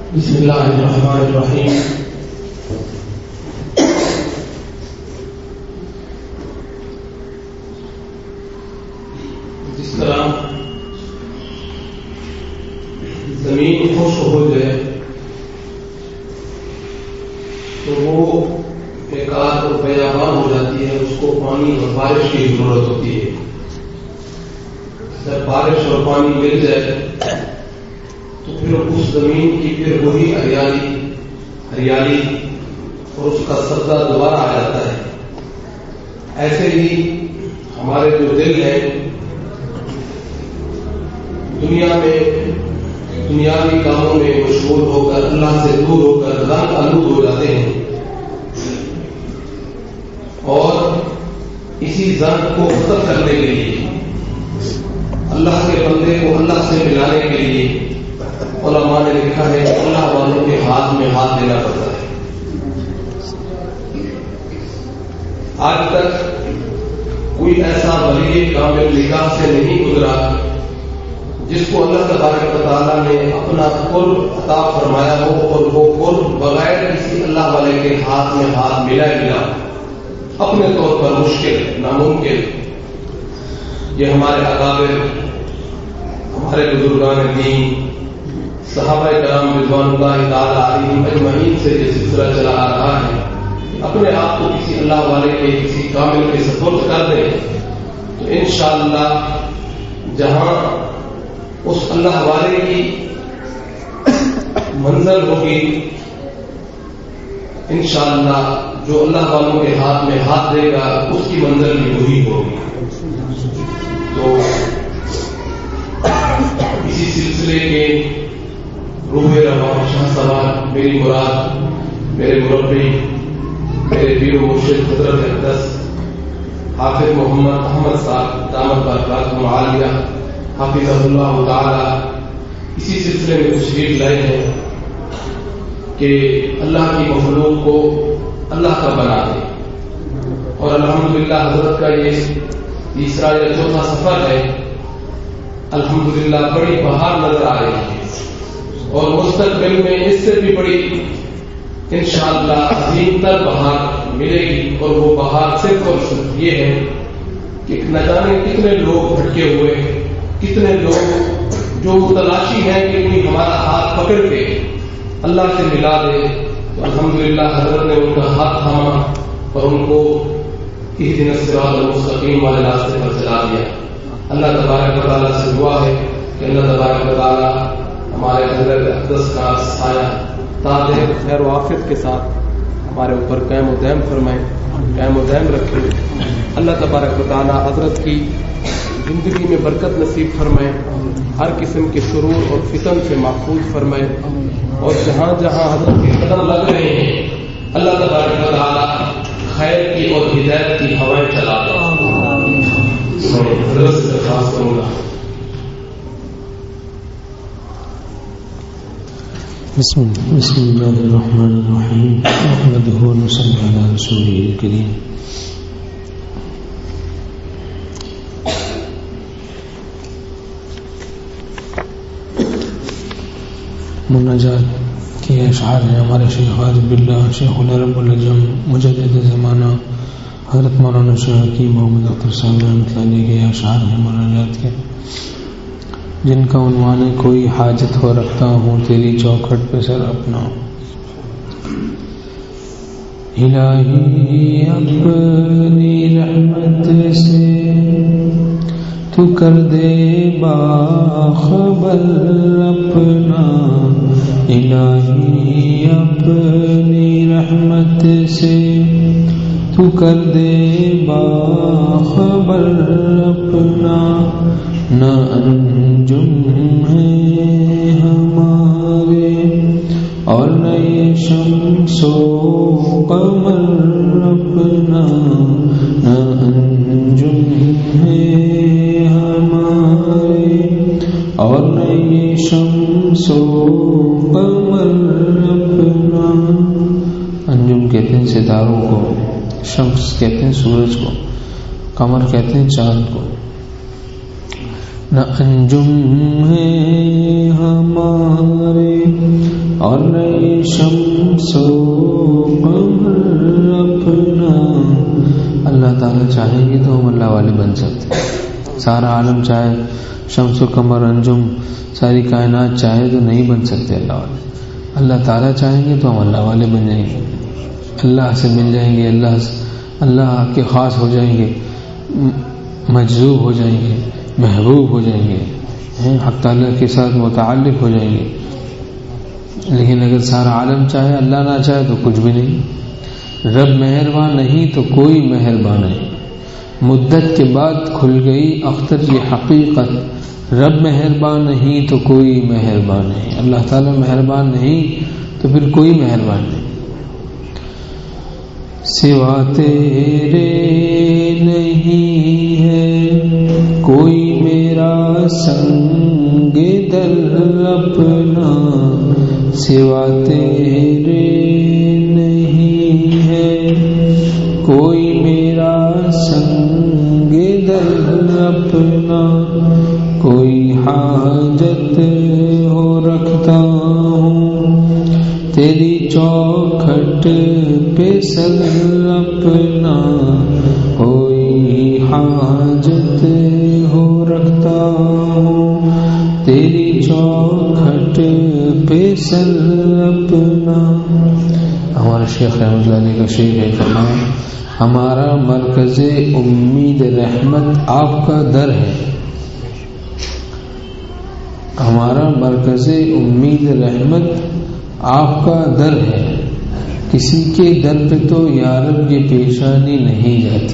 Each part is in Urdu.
بسم اللہ الرحمن الرحیم. جس طرح زمین خشک ہو جائے تو وہ بیکار اور بیابان ہو جاتی ہے، اس کو پانی اور بارش کی ضرورت ہوتی ہے. جب بارش اور پانی مل جائے تو پھر اس زمین کی پھر وہی ہریالی اور اس کا سبزہ دوبارہ آ جاتا ہے. ایسے ہی ہمارے جو دل ہے دنیا میں دنیاوی کاموں میں مشغول ہو کر اللہ سے دور ہو کر رنگ آلود ہو جاتے ہیں، اور اسی ذات کو ختم کرنے کے لیے اللہ کے بندے کو اللہ سے ملانے کے لیے علماء نے لکھا ہے کہ اللہ والوں کے ہاتھ میں ہاتھ دینا پڑتا ہے. آج تک کوئی ایسا ولی کامل نگاہ سے نہیں گزرا جس کو اللہ تبارک و تعالیٰ نے اپنا قرب عطا فرمایا ہو اور وہ قرب بغیر کسی اللہ والے کے ہاتھ میں ہاتھ ملا اپنے طور پر مشکل ناممکن. یہ ہمارے اکابر، ہمارے بزرگان دین، صحابہ کرام رضوان اللہ تعالیٰ علیہم اجمعین سے یہ سلسلہ چلا آ رہا ہے. اپنے آپ کو کسی اللہ والے کے کسی کامل کے سپرد کر دیں تو انشاءاللہ جہاں اس اللہ والے کی منزل ہوگی، انشاءاللہ جو اللہ والوں کے ہاتھ میں ہاتھ دے گا اس کی منزل بھی وہی ہوگی. تو اسی سلسلے کے روح رواں شاہ سوار میری مراد میرے مربی میرے پیر و مرشد حضرت اقدس حافظ محمد احمد صاحب دامت برکاتہ عالیہ حافظ اللہ تعالی اسی سلسلے میں تشریف لائے ہیں کہ اللہ کی مخلوق کو اللہ کا بنا دے. اور الحمدللہ حضرت کا یہ تیسرا یا چوتھا سفر ہے. الحمدللہ بڑی بہار نظر آ رہی ہے اور مستقبل میں اس سے بھی بڑی انشاءاللہ عظیم تر بہار ملے گی. اور وہ بہار صرف اور صرف یہ ہے کہ نہ جانے کتنے لوگ بھٹکے ہوئے، کتنے لوگ جو تلاشی ہیں کہ کوئی ہمارا ہاتھ پکڑ کے اللہ سے ملا دے. تو الحمدللہ حضرت نے ان کا ہاتھ تھاما اور ان کو اہدنا الصراط المستقیم والے راستے پر چلا دیا. اللہ تبارک و تعالیٰ سے دعا ہے کہ اللہ تبارک و تعالیٰ ہمارے حضرت اقدس کا سایہ تاج خیر و عافیت کے ساتھ ہمارے اوپر قائم و دائم فرمائے، قائم و دائم رکھے. اللہ تبارک و تعالیٰ حضرت کی زندگی میں برکت نصیب فرمائے، ہر قسم کے شرور اور فتن سے محفوظ فرمائے، اور جہاں جہاں حضرت کے قدم لگ رہے ہیں اللہ تبارک و تعالیٰ خیر کی اور ہدایت کی ہوائیں چلا دے. حضرت سے درخواست کروں گا. بسم اللہ الرحمن الرحیم. نحمده ونصلی علی رسوله الکریم. مناجات کے اشعار ہیں ہمارے شیخ عارف باللہ شیخ العرب العجم مجدد زمانہ حضرت مولانا شیخ حکیم محمد اختر صاحب رحمۃ اللہ علیہ کے اشعار ہیں مناجات کے، جن کا عنوان ہے کوئی حاجت ہو رکھتا ہوں تیری چوکھٹ پہ سر اپنا. الہی اپنی رحمت سے تو کر دے باخبر اپنا. الہی اپنی رحمت سے تو کر دے باخبر اپنا. نہ انجم ہے ہمارے اور نہ یہ شمس و قمر اپنا. نہ انجم ہے ہمارے اور نہ یہ شمس و قمر اپنا. انجم کہتے ہیں ستاروں کو، شمس کہتے ہیں سورج کو، قمر کہتے ہیں چاند کو. نہ انجم ہے ہمارے اور نئے شمس و قمر اپنا. اللہ تعالیٰ چاہیں گے تو ہم اللہ والے بن سکتے ہیں. سارا عالم چاہے، شمس و قمر انجم ساری کائنات چاہے تو نہیں بن سکتے اللہ والے. اللہ تعالیٰ چاہیں گے تو ہم اللہ والے بن جائیں گے، اللہ سے مل جائیں گے، اللہ کے خاص ہو جائیں گے، مجذوب ہو جائیں گے، محبوب ہو جائیں گے، حق تعالیٰ کے ساتھ متعلق ہو جائیں گے. لیکن اگر سارا عالم چاہے اللہ نہ چاہے تو کچھ بھی نہیں. رب مہربان نہیں تو کوئی مہربان نہیں. مدت کے بعد کھل گئی اختر یہ حقیقت، رب مہربان نہیں تو کوئی مہربان نہیں. اللہ تعالیٰ مہربان نہیں تو پھر کوئی مہربان نہیں. سوا تیرے نہیں ہے کوئی میرا سنگ دل اپنا، سوا تیرے نہیں ہے کوئی میرا سنگ دل اپنا. کوئی حاجت ہو رکھتا ہوں تیری چوکھٹ پہ سر اپنا، کوئی حاجت ہو رکھتا ہوں تیری چوکھٹ پہ سر اپنا. ہمارے شیخ رحمۃ اللہ علیہ کا شعر ہے، فرمایا ہمارا مرکز امید رحمت آپ کا در ہے. ہمارا مرکز امید رحمت آپ کا در ہے، کسی کے در پہ تو یا رب یہ پیشانی نہیں جاتی.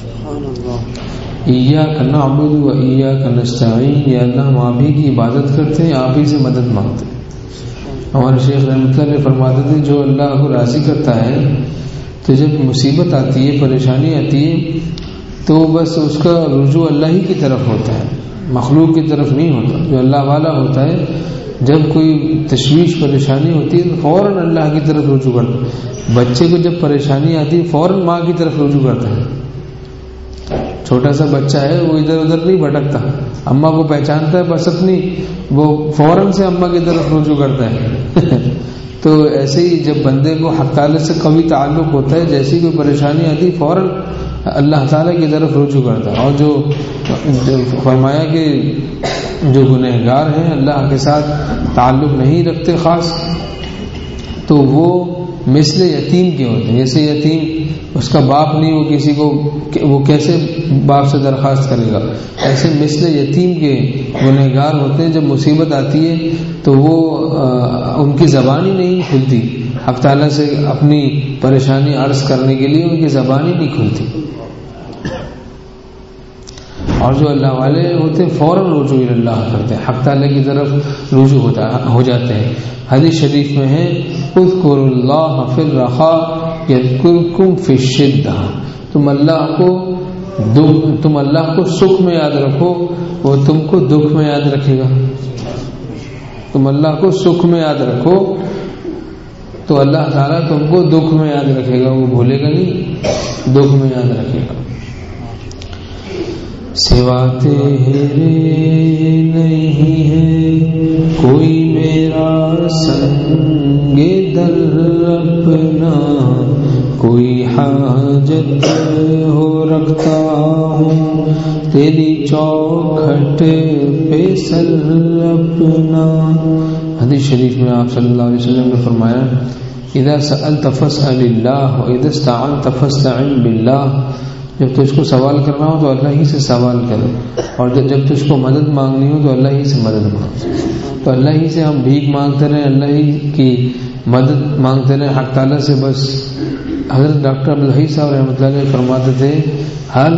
ایاک نعبد و ایاک نستعین، یا اللہ ہم آپ ہی کی عبادت کرتے ہیں، آپ ہی سے مدد مانگتے ہیں. ہمارے شیخ رحمۃ اللہ علیہ فرماتے تھے جو اللہ کو راضی کرتا ہے تو جب مصیبت آتی ہے، پریشانی آتی ہے تو بس اس کا رجوع اللہ ہی کی طرف ہوتا ہے، مخلوق کی طرف نہیں ہوتا. جو اللہ والا ہوتا ہے جب کوئی تشویش پریشانی ہوتی ہے تو فوراً اللہ کی طرف رجوع کرتا ہے. بچے کو جب پریشانی آتی ہے فوراً ماں کی طرف رجوع کرتا ہے. چھوٹا سا بچہ ہے وہ ادھر ادھر نہیں بھٹکتا، اماں کو پہچانتا ہے بس اپنی، وہ فوراً سے اماں کی طرف رجوع کرتا ہے. تو ایسے ہی جب بندے کو حق تعالیٰ سے قوی تعلق ہوتا ہے، جیسی کوئی پریشانی آتی ہے فوراً اللہ تعالیٰ کی طرف رجوع کرتا ہے. اور جو فرمایا کہ جو گنہگار ہیں اللہ کے ساتھ تعلق نہیں رکھتے خاص، تو وہ مثل یتیم کے ہوتے ہیں. جیسے یتیم اس کا باپ نہیں، وہ کسی کو وہ کیسے باپ سے درخواست کرے گا، ایسے مثل یتیم کے گنہگار ہوتے ہیں. جب مصیبت آتی ہے تو وہ ان کی زبان ہی نہیں کھلتی حق تعالیٰ سے اپنی پریشانی عرض کرنے کے لیے، ان کی زبان ہی نہیں کھلتی. اور جو اللہ والے ہوتے ہیں فوراً رجوع اللہ کرتے ہیں، حق تعالیٰ کی طرف رجوع ہو جاتے ہیں. حدیث شریف میں ہے اذکروا اللہ فی الرخاء یذکرکم فی الشدہ، تم اللہ کو سکھ میں یاد رکھو وہ تم کو دکھ میں یاد رکھے گا. تم اللہ کو سکھ میں یاد رکھو تو اللہ تعالیٰ تم کو دکھ میں یاد رکھے گا، وہ بھولے گا نہیں، دکھ میں یاد رکھے گا. سوا تیرے نہیں ہے کوئی میرا سنگ دل اپنا، کوئی حاجت ہو رکھتا ہوں تیری چوکھٹ پہ سر اپنا. حدیث شریف میں آپ صلی اللہ علیہ وسلم نے فرمایا اذا سألت فاسأل اللہ واذا استعنت فاستعن باللہ، جب تجھ کو سوال کرنا ہو تو اللہ ہی سے سوال کرو، اور جب تجھ کو مدد مانگنی ہو تو اللہ ہی سے مدد مانگو. تو اللہ ہی سے ہم بھیک مانگتے رہیں، اللہ ہی کی مدد مانگتے رہیں حق تعالیٰ سے. بس حضرت ڈاکٹر عبدالحی صاحب رحمۃ اللہ علیہ فرماتے تھے ہر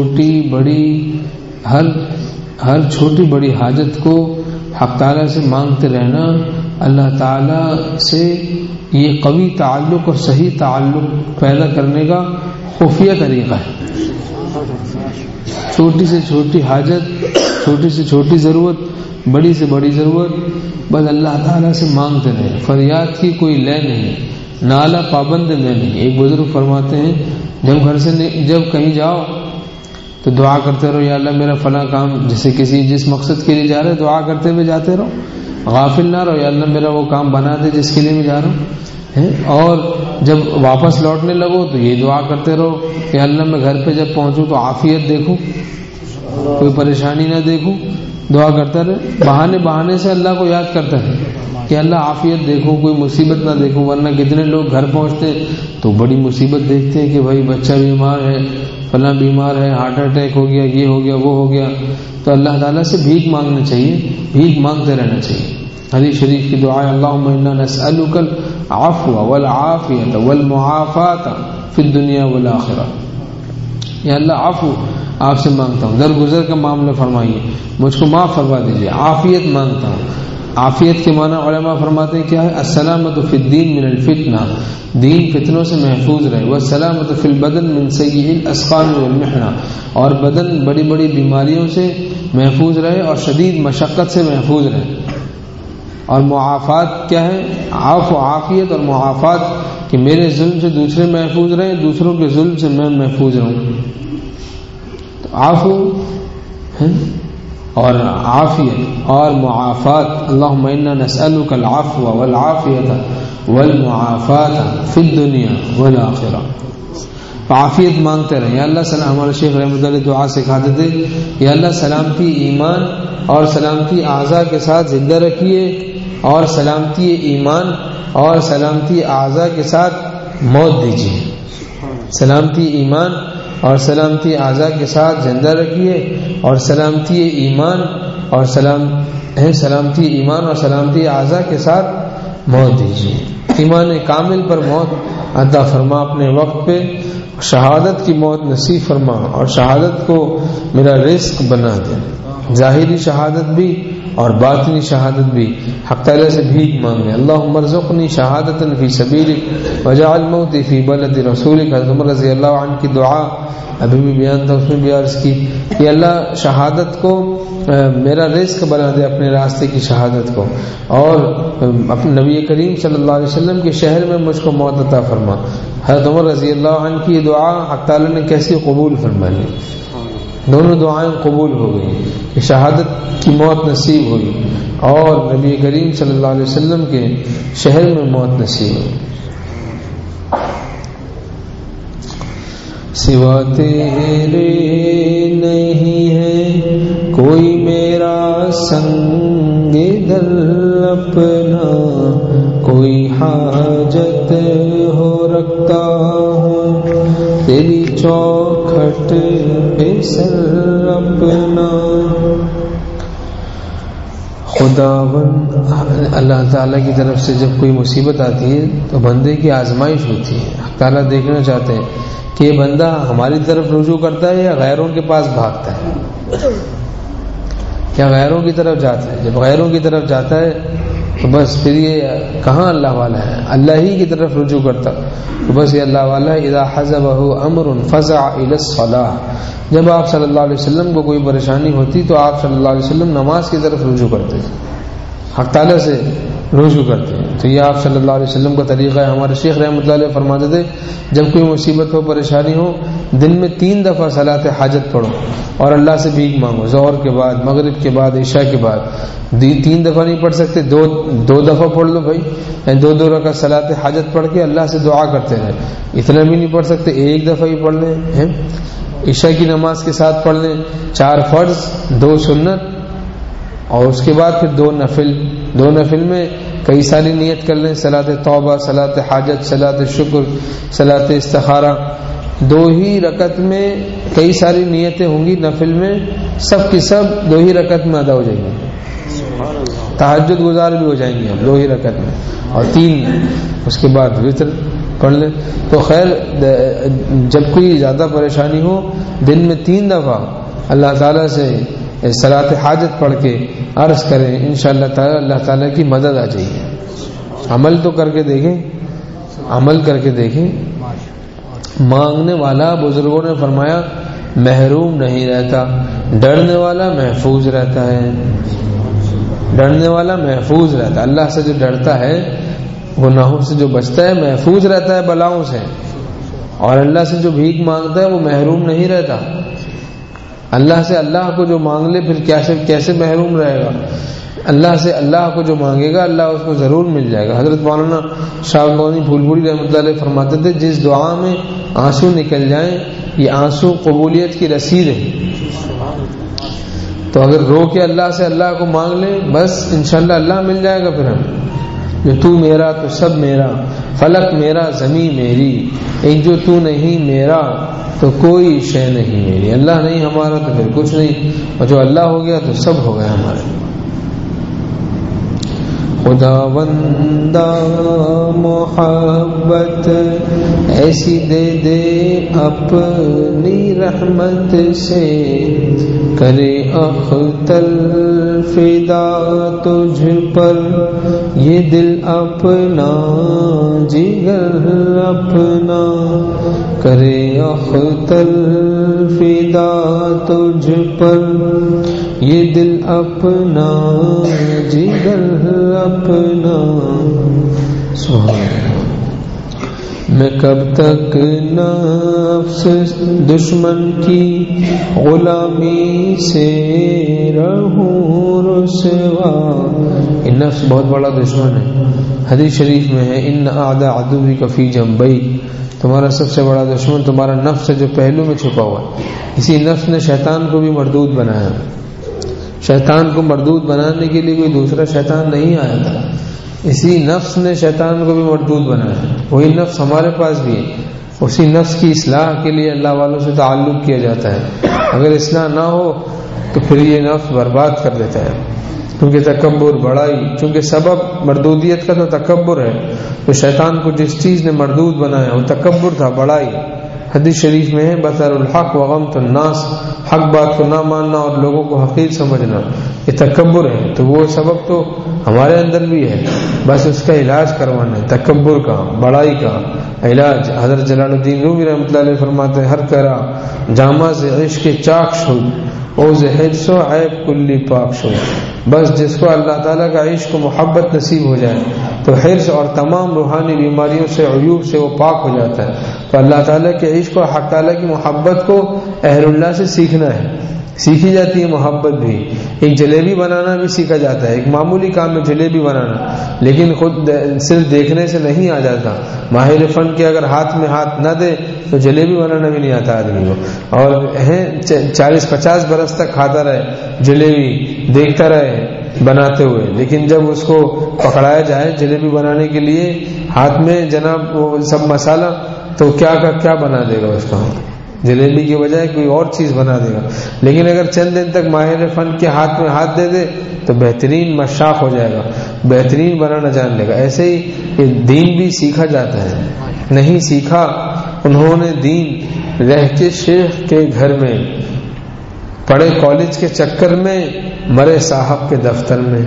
چھوٹی بڑی حاجت کو حق تعالیٰ سے مانگتے رہنا اللہ تعالیٰ سے یہ قوی تعلق اور صحیح تعلق پیدا کرنے کا خفیہ طریقہ ہے. چھوٹی سے چھوٹی حاجت، چھوٹی سے چھوٹی ضرورت، بڑی سے بڑی ضرورت بس اللہ تعالیٰ سے مانگتے رہے. فریاد کی کوئی لے نہیں، نالا پابند لے نہیں. ایک بزرگ فرماتے ہیں جب گھر سے جب کہیں جاؤ تو دعا کرتے رہو یا اللہ میرا فلاں کام، جیسے جس مقصد کے لیے جا رہے دعا کرتے ہوئے جاتے رہو، غافل نہ رہو یا اللہ میرا وہ کام بنا دے جس کے لیے میں جا رہا ہوں. اور جب واپس لوٹنے لگو تو یہ دعا کرتے رہو کہ اللہ میں گھر پہ جب پہنچوں تو عافیت دیکھوں، کوئی پریشانی نہ دیکھوں. دعا کرتا رہے، بہانے سے اللہ کو یاد کرتا ہے کہ اللہ عافیت دیکھوں، کوئی مصیبت نہ دیکھوں. ورنہ کتنے لوگ گھر پہنچتے تو بڑی مصیبت دیکھتے ہیں کہ بھائی بچہ بیمار ہے، فلاں بیمار ہے، ہارٹ اٹیک ہو گیا، یہ ہو گیا، وہ ہو گیا. تو اللہ تعالیٰ سے بھیک مانگنا چاہیے، بھیک مانگتے رہنا چاہیے. حدیث شریف کی دعا ہے اللہم انا نسألک العفو والعافیۃ والمعافاۃ فی الدنیا والآخرہ. یا اللہ عفو آپ سے مانگتا ہوں، درگزر کا معاملہ فرمائیے، مجھ کو معاف فرما دیجیے. عافیت مانگتا ہوں. عافیت کے معنی علماء فرماتے ہیں کیا ہے؟ السلامۃ فی الدین من الفتنہ، دین فتنوں سے محفوظ رہے. والسلامۃ فی البدن من سیئ الاسقام والمحنہ، اور بدن بڑی بڑی بیماریوں سے محفوظ رہے اور شدید مشقت سے محفوظ رہے. اور معافات کیا ہے؟ عافیت اور معافات کہ میرے ظلم سے دوسرے محفوظ رہیں، دوسروں کے ظلم سے میں محفوظ رہوں. تو عفو اور عافیت اور معافات. اللہم انا نسألک العفو والعافیۃ والمعافاۃ فی الدنیا والآخرہ. عافیت مانگتے رہیں. یا اللہ ہمارے شیخ رحمۃ اللہ دعا سکھاتے تھے، یا اللہ سلامتی ایمان اور سلامتی اعضاء کے ساتھ زندہ رکھیے، اور سلامتی ایمان اور سلامتی اعضاء کے ساتھ موت دیجیے. سلامتی ایمان اور سلامتی اعضاء کے ساتھ زندہ رکھیے، اور سلامتی ایمان اور سلامتی ایمان اور سلامتی اعضاء کے ساتھ موت دیجیے. ایمان کامل پر موت عطا فرما اپنے وقت پہ، شہادت کی موت نصیب فرما، اور شہادت کو میرا رزق بنا دے. ظاہری شہادت بھی اور باطنی شہادت بھی. حق تعالیٰ سے بھیک مانگے، اللہم ارزقنی شہادتا فی سبیلک وجعل موتی فی بلد رسولک. حضرت عمر رضی اللہ عنہ کی دعا ابھی بھی بیان تھا، اس میں بھی عرض کی کہ اللہ شہادت کو میرا رزق بنا دے، اپنے راستے کی شہادت کو، اور اپنے نبی کریم صلی اللہ علیہ وسلم کے شہر میں مجھ کو موت عطا فرما. حضرت عمر رضی اللہ عنہ کی دعا حق تعالیٰ نے کیسی قبول فرمائی. دونوں دعائیں قبول ہو گئی کہ شہادت کی موت نصیب ہوئی اور نبی کریم صلی اللہ علیہ وسلم کے شہر میں موت نصیب ہوئی. سوا تیرے نہیں ہے کوئی میرا سنگ دل اپنا، کوئی حاجت ہو رکھتا ہوں تیری چوکھٹ پہ سر اپنا. خداوند اللہ تعالیٰ کی طرف سے جب کوئی مصیبت آتی ہے تو بندے کی آزمائش ہوتی ہے. تعالیٰ دیکھنا چاہتے ہیں کہ یہ بندہ ہماری طرف رجوع کرتا ہے یا غیروں کے پاس بھاگتا ہے، یا غیروں کی طرف جاتا ہے. جب غیروں کی طرف جاتا ہے تو بس پھر یہ کہاں اللہ والا ہے، اللہ ہی کی طرف رجوع کرتا تو بس یہ اللہ والا ہے. اذا حزبه امر فزع الى الصلاة. جب آپ صلی اللہ علیہ وسلم کو کوئی پریشانی ہوتی تو آپ صلی اللہ علیہ وسلم نماز کی طرف رجوع کرتے، حق تعالیٰ سے رجوع کرتے ہیں. تو یہ آپ صلی اللہ علیہ وسلم کا طریقہ ہے. ہمارے شیخ رحمۃ اللہ علیہ فرماتے تھے جب کوئی مصیبت ہو، پریشانی ہو، دن میں 3 دفعہ صلاۃ حاجت پڑھو اور اللہ سے بھیک مانگو. ظہر کے بعد، مغرب کے بعد، عشاء کے بعد. 3 دفعہ نہیں پڑھ سکتے، دو دفعہ پڑھ لو بھائی. 2 رکعت صلاۃ حاجت پڑھ کے اللہ سے دعا کرتے رہے. اتنا بھی نہیں پڑھ سکتے، 1 دفعہ ہی پڑھ لیں. عشاء کی نماز کے ساتھ پڑھ لیں 4 فرض 2 سنت، اور اس کے بعد پھر 2 نفل. 2 نفل میں کئی ساری نیت کر لیں، صلاۃ توبہ، صلاۃ حاجت، صلاۃ شکر، صلاۃ استخارہ. 2 ہی رکعت میں کئی ساری نیتیں ہوں گی نفل میں، سب کی سب 2 ہی رکعت میں ادا ہو جائیں گی. تہجد گزار بھی ہو جائیں گے ہم 2 ہی رکعت میں، اور 3 اس کے بعد وتر پڑھ لیں. تو خیر جب کوئی زیادہ پریشانی ہو دن میں 3 دفعہ اللہ تعالیٰ سے صلاۃ حاجت پڑھ کے عرض کریں، انشاءاللہ تعالی اللہ تعالیٰ کی مدد آ جائے گی. عمل تو کر کے دیکھیں، عمل کر کے دیکھیں. مانگنے والا بزرگوں نے فرمایا محروم نہیں رہتا، ڈرنے والا محفوظ رہتا ہے. ڈرنے والا محفوظ رہتا ہے. اللہ سے جو ڈرتا ہے، گناہوں سے جو بچتا ہے، محفوظ رہتا ہے بلاؤں سے. اور اللہ سے جو بھیک مانگتا ہے وہ محروم نہیں رہتا. اللہ سے اللہ کو جو مانگ لے پھر کیسے محروم رہے گا؟ اللہ سے اللہ کو جو مانگے گا اللہ اس کو ضرور مل جائے گا۔ حضرت مولانا شاہ غنی پھولپوری رحمۃ اللہ علیہ فرماتے تھے جس دعا میں آنسو نکل جائیں یہ آنسو قبولیت کی رسید ہے۔ تو اگر رو کے اللہ سے اللہ کو مانگ لیں بس انشاءاللہ اللہ مل جائے گا۔ پھر ہم جو تو میرا تو سب میرا، فلک میرا زمین میری، ایک جو تو نہیں میرا تو کوئی شے نہیں میری۔ اللہ نہیں ہمارا تو پھر کچھ نہیں، اور جو اللہ ہو گیا تو سب ہو گیا ہمارے۔ خداوندہ محبت ایسی دے دے اپنی رحمت سے، کرے اختل فدا تجھ پر یہ دل اپنا جگر اپنا، کرے اختل فدا تجھ پر یہ دل اپنا جگر اپنا۔ میں کب تک نفس دشمن کی غلامی سے رہوں رسوا۔ یہ نفس بہت بڑا دشمن ہے، حدیث شریف میں ہے ان اعداء عدوک فی جنبیک، تمہارا سب سے بڑا دشمن تمہارا نفس ہے جو پہلو میں چھپا ہوا ہے۔ اسی نفس نے شیطان کو بھی مردود بنایا۔ شیطان کو مردود بنانے کے لیے کوئی دوسرا شیطان نہیں آیا تھا، اسی نفس نے شیطان کو بھی مردود بنایا۔ وہی نفس ہمارے پاس بھی ہے، اسی نفس کی اصلاح کے لیے اللہ والوں سے تعلق کیا جاتا ہے۔ اگر اصلاح نہ ہو تو پھر یہ نفس برباد کر دیتا ہے، کیونکہ تکبر بڑائی، چونکہ سبب مردودیت کا تو تکبر ہے، تو شیطان کو جس چیز نے مردود بنایا وہ تکبر تھا، بڑائی۔ حدیث شریف میں ہے بطر الحق وغمط الناس، حق بات کو نہ ماننا اور لوگوں کو حقیر سمجھنا، یہ تکبر ہے۔ تو وہ سبب تو ہمارے اندر بھی ہے، بس اس کا علاج کروانا ہے، تکبر کا، بڑائی کا علاج۔ حضرت جلال الدین رومی رحمۃ اللہ علیہ فرماتے ہیں ہر کرا جامع سے عشق چاک شد او زہر سو عیب کلی پاک شد۔ بس جس کو اللہ تعالیٰ کا عشق و محبت نصیب ہو جائے تو حرص اور تمام روحانی بیماریوں سے، عیوب سے وہ پاک ہو جاتا ہے۔ تو اللہ تعالیٰ کے عشق اور حق تعالیٰ کی محبت کو اہل اللہ سے سیکھنا ہے، سیکھی جاتی ہے محبت بھی۔ ایک جلیبی بنانا بھی سیکھا جاتا ہے، ایک معمولی کام ہے جلیبی بنانا، لیکن خود صرف دیکھنے سے نہیں آ جاتا۔ ماہر فن کے اگر ہاتھ میں ہاتھ نہ دے تو جلیبی بنانا بھی نہیں آتا آدمی کو، اور 40-50 برس تک کھاتا رہے جلیبی، دیکھتا رہے بناتے ہوئے، لیکن جب اس کو پکڑایا جائے جلیبی بنانے کے لیے ہاتھ میں جناب وہ سب مسالہ، تو کیا بنا دے گا اس کا، جلیبی کی بجائے کوئی اور چیز بنا دے گا۔ لیکن اگر چند دن تک ماہر فن کے ہاتھ میں ہاتھ دے دے تو بہترین مشاق ہو جائے گا، بہترین بنانا جان لے گا۔ ایسے ہی یہ دین بھی سیکھا جاتا ہے، نہیں سیکھا انہوں نے دین رہ کے شیخ کے گھر میں، پڑھے کالج کے چکر میں، مرے صاحب کے دفتر میں۔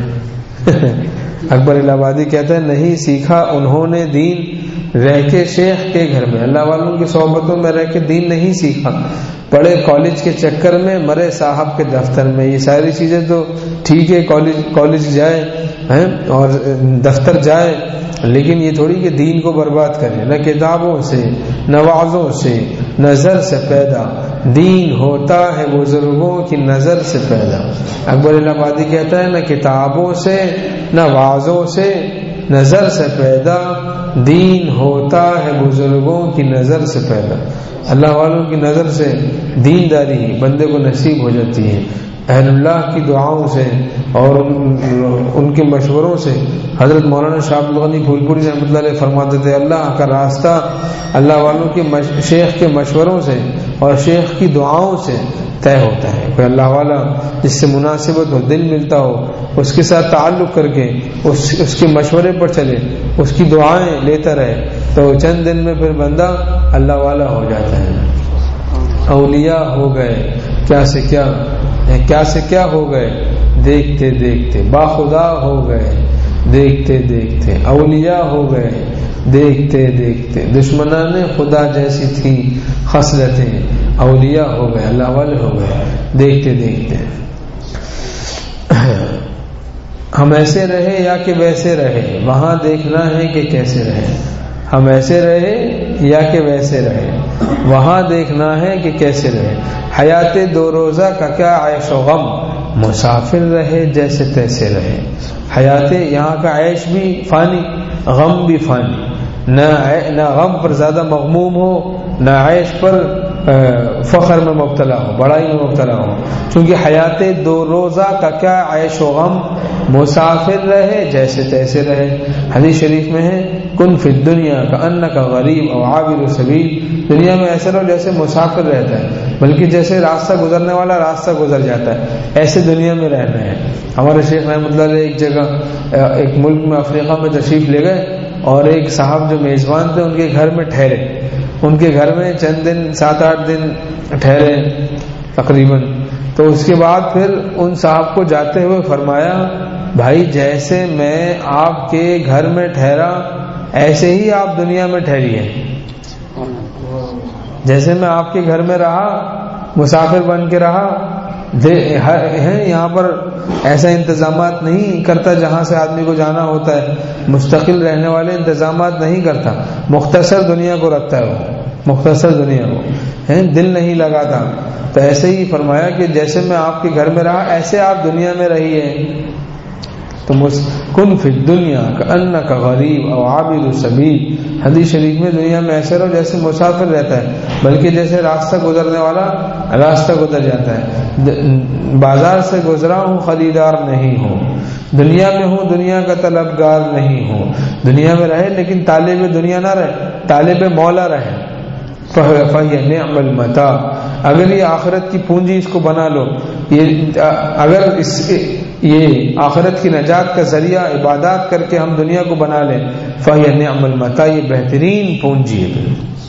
اکبر الہ آبادی کہتا ہے نہیں سیکھا انہوں نے دین رہ کے شیخ کے گھر میں، اللہ والوں کی صحبتوں میں رہ کے دین نہیں سیکھا، پڑھے کالج کے چکر میں، مرے صاحب کے دفتر میں۔ یہ ساری چیزیں تو ٹھیک ہے، کالج جائے اور دفتر جائے، لیکن یہ تھوڑی کہ دین کو برباد کرے۔ نہ کتابوں سے، نہ وعظوں سے، نظر سے پیدا دین ہوتا ہے بزرگوں کی نظر سے پیدا۔ اکبر الہ آبادی کہتا ہے نہ کتابوں سے، نہ وعظوں سے، نظر سے پیدا دین ہوتا ہے بزرگوں کی نظر سے پیدا۔ اللہ والوں کی نظر سے دینداری بندے کو نصیب ہو جاتی ہے، اہل اللہ کی دعاؤں سے اور ان کے مشوروں سے۔ حضرت مولانا شاہ عبد الغنی پھولپوری رحمۃ اللہ علیہ فرماتے تھے اللہ کا راستہ اللہ والوں کے شیخ کے مشوروں سے اور شیخ کی دعاؤں سے طے ہوتا ہے۔ کوئی اللہ والا جس سے مناسبت ہو، دل ملتا ہو، اس کے ساتھ تعلق کر کے اس کے مشورے پر چلے، اس کی دعائیں لیتا رہے، تو چند دن میں پھر بندہ اللہ والا ہو جاتا ہے۔ اولیاء ہو گئے کیا سے کیا ہو گئے، دیکھتے دیکھتے باخدا ہو گئے، دیکھتے دیکھتے اولیاء ہو گئے، دیکھتے دیکھتے دشمنان خدا جیسی تھی خصلتیں، اولیاء ہو گئے، اللہ والے ہو گئے، دیکھتے دیکھتے۔ ہم ایسے رہے یا کہ ویسے رہے، وہاں دیکھنا ہے کہ کیسے رہے۔ ہم ایسے رہے یا کہ ویسے رہے، وہاں دیکھنا ہے کہ کیسے رہے۔ حیات دو روزہ کا کیا عیش و غم، مسافر رہے جیسے تیسے رہے۔ حیات یہاں کا عیش بھی فانی، غم بھی فانی، نہ غم پر زیادہ مغموم ہو، نہ عیش پر فخر میں مبتلا ہو، بڑائی میں مبتلا ہو، چونکہ حیات دو روزہ کا کیا عیش و غم، مسافر رہے جیسے تیسے رہے۔ حدیث شریف میں ہے کن فی الدنیا کأنک غریب او عابر سبیل، دنیا میں ایسے رہو جیسے مسافر رہتا ہے، بلکہ جیسے راستہ گزرنے والا راستہ گزر جاتا ہے، ایسے دنیا میں رہنا ہے۔ ہمارے شیخ رحمۃ اللہ علیہ ایک جگہ ایک ملک میں افریقہ میں تشریف لے گئے، اور ایک صاحب جو میزبان تھے ان کے گھر میں ٹھہرے، ان کے گھر میں چند دن 7-8 دن ٹھہرے تقریباً۔ تو اس کے بعد پھر ان صاحب کو جاتے ہوئے فرمایا بھائی جیسے میں آپ کے گھر میں ٹھہرا ایسے ہی آپ دنیا میں ٹھہریے، جیسے میں آپ کے گھر میں رہا مسافر بن کے رہا ہے، یہاں پر ایسا انتظامات نہیں کرتا جہاں سے آدمی کو جانا ہوتا ہے، مستقل رہنے والے انتظامات نہیں کرتا، مختصر دنیا کو رکھتا ہے، وہ مختصر دنیا کو دل نہیں لگاتا۔ تو ایسے ہی فرمایا کہ جیسے میں آپ کے گھر میں رہا ایسے آپ دنیا میں رہیے۔ تو کن فی الدنیا کأنک غریب او عابر سبیل، حدیث شریف میں دنیا میں ایسے رہو جیسے مسافر رہتا ہے، بلکہ جیسے راستہ گزرنے والا راستہ گزر جاتا ہے۔ بازار سے گزرا ہوں خریدار نہیں ہوں، دنیا میں ہوں دنیا کا طلبگار نہیں ہوں۔ دنیا میں رہے لیکن طالب دنیا نہ رہے، طالب مولا رہے۔ فَهِيَ نِعْمَ الْمَتَاعُ، اگر یہ آخرت کی پونجی اس کو بنا لو، اگر یہ آخرت کی نجات کا ذریعہ عبادات کر کے ہم دنیا کو بنا لیں، فَهِيَ نِعْمَ الْمَتَاعُ، یہ بہترین پونجی ہے۔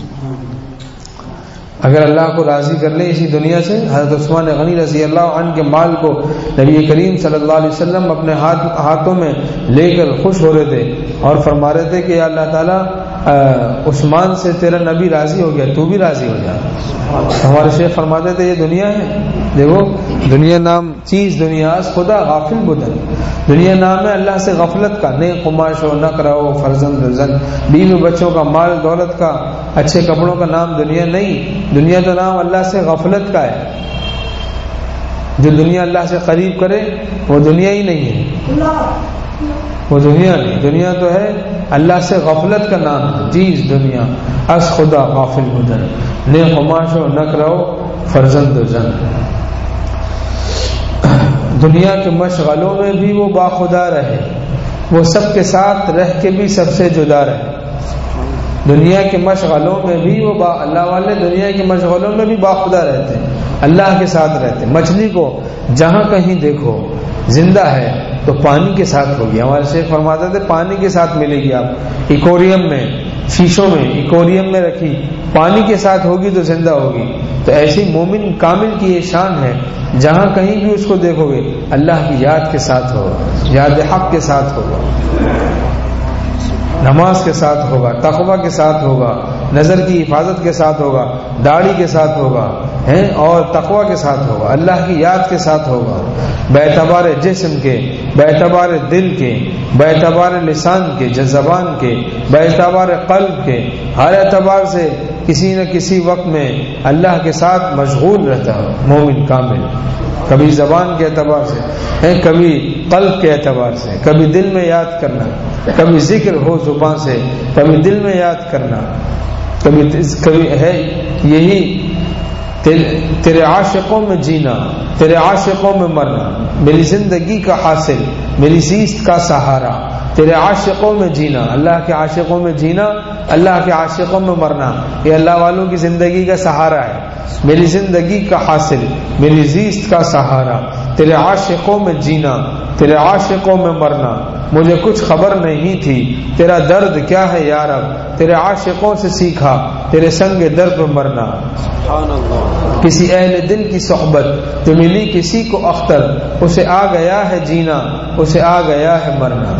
اگر اللہ کو راضی کر لیں اسی دنیا سے، حضرت عثمان غنی رضی اللہ عنہ کے مال کو نبی کریم صلی اللہ علیہ وسلم اپنے ہاتھوں میں لے کر خوش ہو رہے تھے اور فرما رہے تھے کہ یا اللہ تعالیٰ عثمان سے تیرا نبی راضی ہو گیا، تو بھی راضی ہو جا۔ ہمارے شیخ فرماتے تھے یہ دنیا ہے، دیکھو دنیا نام چیز، دنیا از خدا غافل بدن، دنیا نام ہے اللہ سے غفلت کا، نیک قماش ہو، نقرہ ہو، فرزند زن، بیوی بچوں کا، مال دولت کا، اچھے کپڑوں کا نام دنیا نہیں، دنیا تو نام اللہ سے غفلت کا ہے۔ جو دنیا اللہ سے قریب کرے وہ دنیا ہی نہیں ہے، وہ دنیا نہیں، دنیا تو ہے اللہ سے غفلت کا نام ہے، چیز دنیا از خدا غافل بدن، نیک قماش ہو، نقرہ ہو، فرزند زن۔ دنیا کے مشغلوں میں بھی وہ باخدا رہے، وہ سب کے ساتھ رہ کے بھی سب سے جدا رہے۔ دنیا کے مشغلوں میں بھی وہ اللہ والے دنیا کے مشغلوں میں بھی باخدا رہتے ہیں، اللہ کے ساتھ رہتے ہیں۔ مچھلی کو جہاں کہیں دیکھو زندہ ہے تو پانی کے ساتھ ہوگی، ہمارے شیخ فرماتے تھے پانی کے ساتھ ملے گی، آپ ایکوریم میں، شیشوں میں، ایکوریم میں رکھی پانی کے ساتھ ہوگی تو زندہ ہوگی۔ تو ایسی مومن کامل کی یہ شان ہے، جہاں کہیں بھی اس کو دیکھو گے اللہ کی یاد کے ساتھ ہوگا، یاد حق کے ساتھ ہوگا، نماز کے ساتھ ہوگا، تقویٰ کے ساتھ ہوگا، نظر کی حفاظت کے ساتھ ہوگا، داڑھی کے ساتھ ہوگا اور تقویٰ کے ساتھ ہوگا، اللہ کی یاد کے ساتھ ہوگا، باعتبار جسم کے، باعتبار دل کے، باعتبار لسان کے، زبان کے، باعتبار قلب کے، ہر اعتبار سے کسی نہ کسی وقت میں اللہ کے ساتھ مشغول رہتا ہے مومن کامل، کبھی زبان کے اعتبار سے، کبھی قلب کے اعتبار سے، کبھی دل میں یاد کرنا، کبھی ذکر ہو زبان سے، کبھی دل میں یاد کرنا، کبھی ہے یہی تیرے عاشقوں میں جینا، تیرے عاشقوں میں مرنا، میری زندگی کا حاصل، میری زیست کا سہارا، تیرے عاشقوں میں جینا، اللہ کے عاشقوں میں جینا، اللہ کے عاشقوں میں مرنا، یہ اللہ والوں کی زندگی کا سہارا ہے، میری زندگی کا حاصل، میری زیست کا سہارا، تیرے عاشقوں میں جینا، تیرے عاشقوں میں مرنا، مجھے کچھ خبر نہیں تھی تیرا درد کیا ہے یا رب، تیرے عاشقوں سے سیکھا تیرے سنگ در پہ مرنا۔ کسی اہل دل کی صحبت جو ملی کسی کو اختر، اسے آ گیا ہے جینا، اسے آ گیا ہے مرنا۔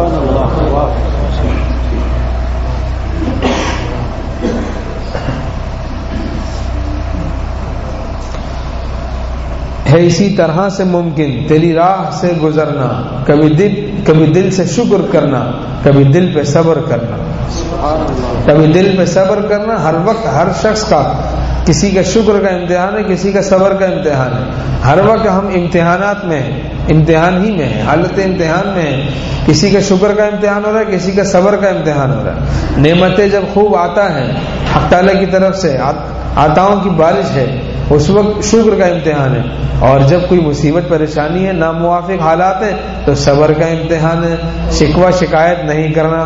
ہے اسی طرح سے ممکن تیری راہ سے گزرنا، کبھی دل سے شکر کرنا، کبھی دل پہ صبر کرنا۔ کبھی دل میں صبر کرنا. ہر وقت ہر شخص کا کسی کا شکر کا امتحان ہے, کسی کا صبر کا امتحان ہے. ہر وقت ہم امتحانات میں ہیں, امتحان ہی میں ہیں, حالت امتحان میں ہیں. کسی کا شکر کا امتحان ہو رہا ہے, کسی کا صبر کا امتحان ہو رہا ہے. نعمتیں جب خوب آتا ہے حق تعالیٰ کی طرف سے, عطاؤں کی بارش ہے, اس وقت شکر کا امتحان ہے. اور جب کوئی مصیبت پریشانی ہے, ناموافق حالات ہیں, تو صبر کا امتحان ہے. شکوہ شکایت نہیں کرنا.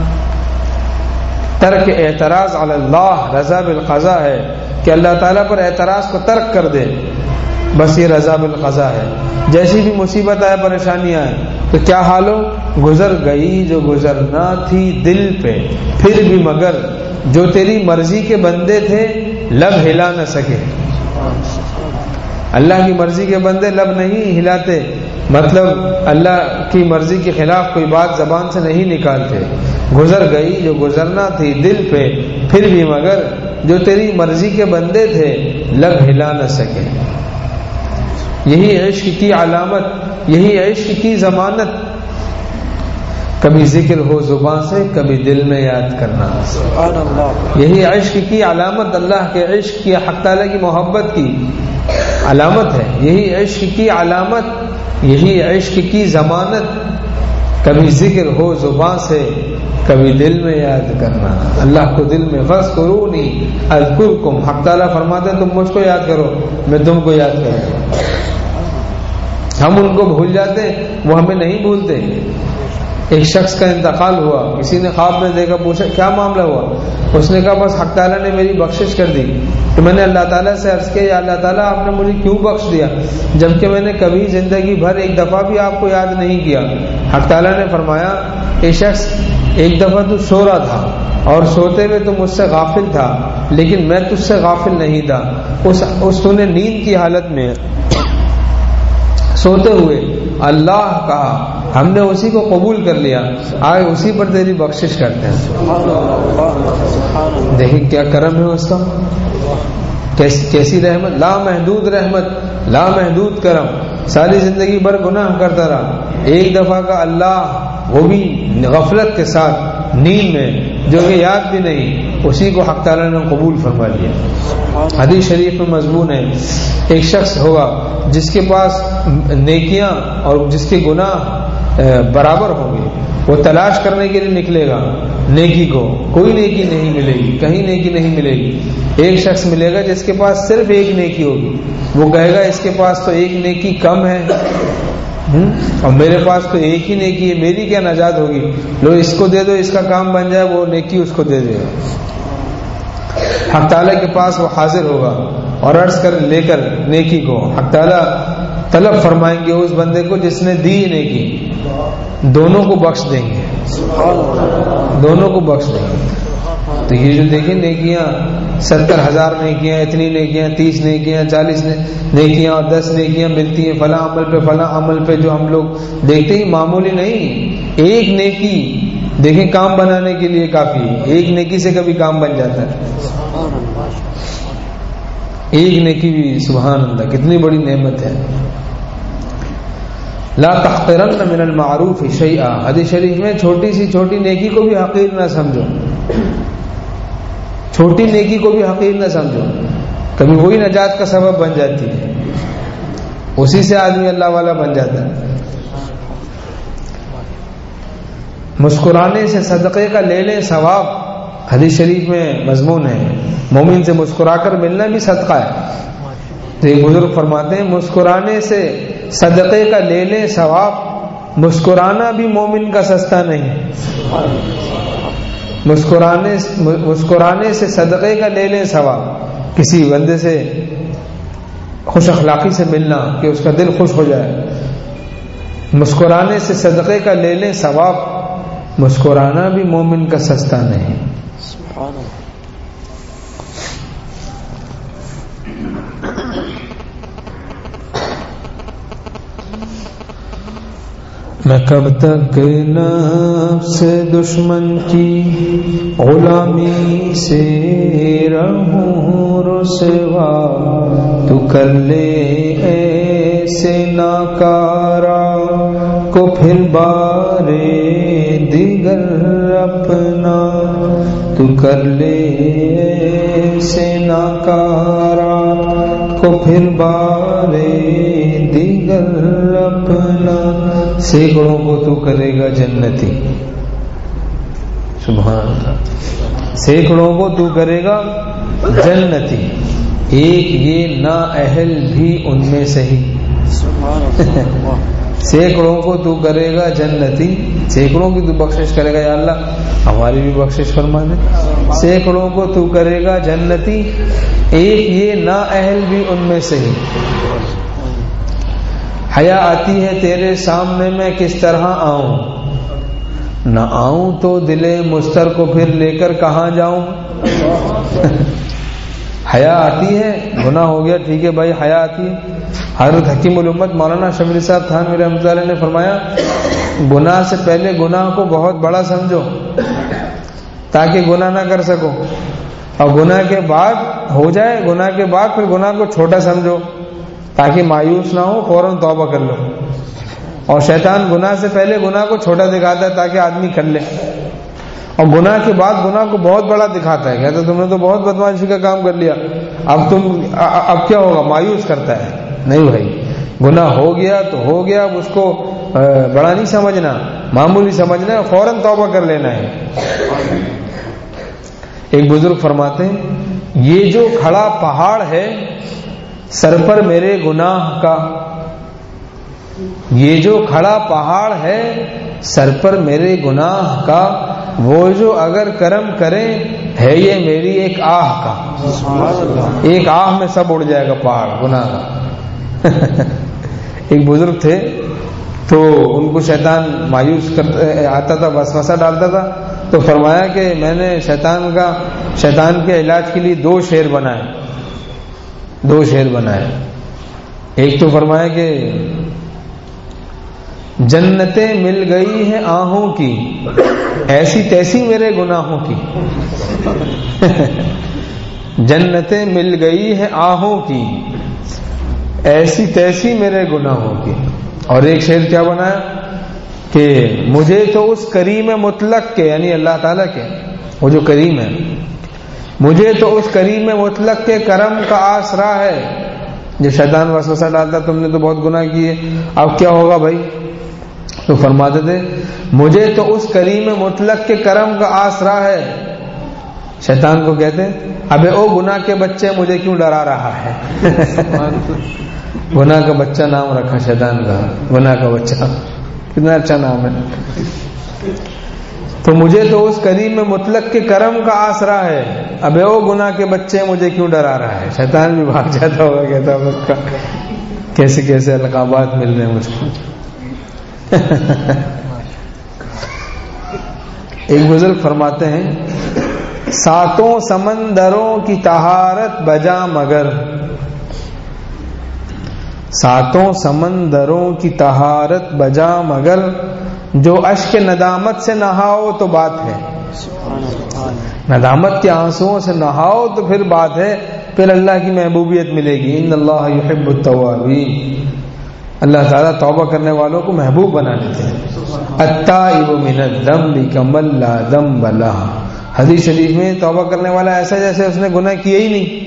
ترک اعتراض علی اللہ رضا بالقضاء ہے کہ اللہ تعالیٰ پر اعتراض کو ترک کر دے, بس یہ رضا بالقضاء ہے. جیسی بھی مصیبت آئے, پریشانی آئے, تو کیا حال ہو, گزر گئی جو گزرنا تھی دل پہ, پھر بھی مگر جو تیری مرضی کے بندے تھے لب ہلا نہ سکے. اللہ کی مرضی کے بندے لب نہیں ہلاتے, مطلب اللہ کی مرضی کے خلاف کوئی بات زبان سے نہیں نکالتے. گزر گئی جو گزرنا تھی دل پہ, پھر بھی مگر جو تیری مرضی کے بندے تھے لب ہلا نہ سکے. یہی عشق کی علامت, یہی عشق کی ضمانت. کبھی ذکر ہو زبان سے, کبھی دل میں یاد کرنا. یہی عشق کی علامت, اللہ کے عشق کی, حق تعالیٰ کی محبت کی علامت ہے. یہی عشق کی علامت, یہی عشق کی ضمانت. کبھی ذکر ہو زبان سے, کبھی دل میں یاد کرنا. اللہ کو دل میں فاذکرونی اذکرکم. حق تعالیٰ فرماتے ہیں تم مجھ کو یاد کرو, میں تم کو یاد کروں. ہم ان کو بھول جاتے ہیں, وہ ہمیں نہیں بھولتے. ایک شخص کا انتقال ہوا, کسی نے خواب میں دیکھا, پوچھا کیا معاملہ ہوا. اس نے کہا بس حق تعالیٰ نے میری بخشش کر دی. تو میں نے اللہ تعالیٰ سے عرض کیا, یا اللہ تعالیٰ آپ نے مجھے کیوں بخش دیا, جبکہ میں نے کبھی زندگی بھر ایک دفعہ بھی آپ کو یاد نہیں کیا. حق تعالیٰ نے فرمایا, اے شخص ایک دفعہ تو سو رہا تھا اور سوتے ہوئے تو مجھ سے غافل تھا, لیکن میں تجھ سے غافل نہیں تھا. اس تو نے نیند کی حالت میں سوتے ہوئے اللہ کہا, ہم نے اسی کو قبول کر لیا, آئے اسی پر تیری بخشش کرتے ہیں. دیکھیں کیا کرم ہے اس کا, کیسی رحمت, لا محدود رحمت, لا محدود کرم. ساری زندگی بھر گناہ کرتا رہا, ایک دفعہ کا اللہ, وہ بھی غفلت کے ساتھ, نیند میں, جو کہ یاد بھی نہیں, اسی کو حق تعالیٰ نے قبول فرما لیا. حدیث شریف میں مضمون ہے, ایک شخص ہوگا جس کے پاس نیکیاں اور جس کے گناہ برابر ہوں گے, وہ تلاش کرنے کے لیے نکلے گا نیکی کو, کوئی نیکی نہیں ملے گی, کہیں نیکی نہیں ملے گی. ایک شخص ملے گا جس کے پاس صرف ایک نیکی ہوگی, وہ کہے گا اس کے پاس تو ایک نیکی کم ہے, اور میرے پاس تو ایک ہی نیکی ہے, میری کیا نجات ہوگی, لو اس کو دے دو, اس کا کام بن جائے, وہ نیکی اس کو دے دے گا. حق تعالیٰ کے پاس وہ حاضر ہوگا اور عرض کر لے کر نیکی کو, حق تعالیٰ طلب فرمائیں گے اس بندے کو جس نے دی نیکی, دونوں کو بخش دیں گے, دونوں کو بخش دیں گے. تو یہ جو دیکھیں نیکیاں, 70,000 نیکیاں, اتنی نیکیاں, 30 نیکیاں, 40 نیکیاں اور 10 نیکیاں ملتی ہیں فلاں عمل پہ, فلاں عمل پہ, جو ہم لوگ دیکھتے ہی معمولی نہیں. ایک نیکی دیکھیں کام بنانے کے لیے کافی ہے, ایک نیکی سے کبھی کام بن جاتا ہے. ایک نیکی بھی سبحان اللہ کتنی بڑی نعمت ہے. لا تحقرن من المعروف شیئا, حدیث شریف میں چھوٹی سی چھوٹی نیکی کو بھی حقیر نہ سمجھو, چھوٹی نیکی کو بھی حقیر نہ سمجھو, کبھی وہی نجات کا سبب بن جاتی ہے, اسی سے آدمی اللہ والا بن جاتا ہے. مسکرانے سے صدقے کا لے لیں ثواب, حدیث شریف میں مضمون ہے, مومن سے مسکرا کر ملنا بھی صدقہ ہے. تو یہ بزرگ فرماتے ہیں مسکرانے سے صدقے کا لے لیں ثواب, مسکرانا بھی مومن کا سستا نہیں. مسکرانے سے صدقے کا لے لیں ثواب, کسی بندے سے خوش اخلاقی سے ملنا کہ اس کا دل خوش ہو جائے, مسکرانے سے صدقے کا لے لیں ثواب, مسکرانا بھی مومن کا سستا نہیں. میں کب تک نفس دشمن کی غلامی سے رہوں رسوا, تو کر لے ایسے ناکارا کو پھر بارے دیگر اپنا تو کر لے سے ناکارا کو پھر بارے دیگر اپنا. سینکڑوں کو تو کرے گا جنتی. سبحان اللہ. سینکڑوں کو تو کرے گا جنتی، ایک یہ نااہل بھی ان میں سے ہی. سینکڑوں کو تو کرے گا جنتی، سینکڑوں کی تو بخشش کرے گا. یا اللہ ہماری بھی بخشش فرما دے. سینکڑوں کو تو کرے گا جنتی، ایک یہ نااہل بھی ان میں سے ہی. حیا آتی ہے تیرے سامنے میں کس طرح آؤں، نہ آؤں تو دل مستر کو پھر لے کر کہاں جاؤں. حیا آتی ہے، گناہ ہو گیا ٹھیک ہے بھائی، حیا آتی ہے. حضرت حکیم الامت مولانا شبلی صاحب تھانوی رحمۃ اللہ علیہ نے فرمایا گناہ سے پہلے گناہ کو بہت بڑا سمجھو تاکہ گناہ نہ کر سکو، اور گناہ کے بعد ہو جائے، گناہ کے بعد پھر گناہ کو چھوٹا سمجھو تاکہ مایوس نہ ہو، فوراً توبہ کر لو. اور شیطان گناہ سے پہلے گناہ کو چھوٹا دکھاتا ہے تاکہ آدمی کر لے، اور گناہ کے بعد گناہ کو بہت بڑا دکھاتا ہے، کہتا تم نے تو بہت بدمعاشی کا کام کر لیا، اب کیا ہوگا، مایوس کرتا ہے. نہیں بھائی، گناہ ہو گیا تو ہو گیا، اب اس کو بڑا نہیں سمجھنا، معمولی سمجھنا ہے، فوراً توبہ کر لینا ہے. ایک بزرگ فرماتے ہیں یہ جو کھڑا پہاڑ ہے سر پر میرے گناہ کا، یہ جو کھڑا پہاڑ ہے سر پر میرے گناہ کا، وہ جو اگر کرم کرے ہے یہ میری ایک آہ کا. ایک آہ میں سب اڑ جائے گا پہاڑ گناہ کا. ایک بزرگ تھے تو ان کو شیطان مایوس آتا تھا، وسوسہ ڈالتا تھا، تو فرمایا کہ میں نے شیطان کے علاج کے لیے 2 شعر بنائے. ایک تو فرمایا کہ جنتیں مل گئی ہیں آہوں کی، ایسی تیسی میرے گناہوں کی. جنتیں مل گئی ہیں آہوں کی، ایسی تیسی میرے گناہوں کی. اور ایک شعر کیا بنایا کہ مجھے تو اس کریم مطلق کے، یعنی اللہ تعالیٰ کے، وہ جو کریم ہے، مجھے تو اس کریم مطلق کے کرم کا آسرا ہے. جو شیطان وسوسہ ڈالتا تم نے تو بہت گناہ کیے، اب کیا ہوگا بھائی، تو فرماتے تھے مجھے تو اس کریم مطلق کے کرم کا آسرا ہے. شیطان کو کہتے ابے او گناہ کے بچے مجھے کیوں ڈرا رہا ہے. گناہ کا بچہ نام رکھا شیطان کا، گناہ کا بچہ، کتنا اچھا نام ہے. تو مجھے تو اس کریم مطلق کے کرم کا آسرا ہے، ابے او گناہ کے بچے مجھے کیوں ڈرا رہا ہے. شیطان بھی بھاگ جاتا ہوگا، کہتا ہوگا کیسے کیسے القابات مل رہے ہیں مجھ کو. ایک بزرگ فرماتے ہیں 7 سمندروں کی طہارت بجا مگر، 7 سمندروں کی طہارت بجا مگر، جو اشک ندامت سے نہاؤ تو بات ہے. ندامت کے آنسوؤں سے نہاؤ تو پھر بات ہے، پھر اللہ کی محبوبیت ملے گی. ان اللہ یحب التوابین، اللہ تعالیٰ توبہ کرنے والوں کو محبوب بنا لیتے ہیں. التائب من الذنب کمن لا ذنب لہ، حدیث شریف میں توبہ کرنے والا ایسا جیسے اس نے گناہ کیے ہی نہیں،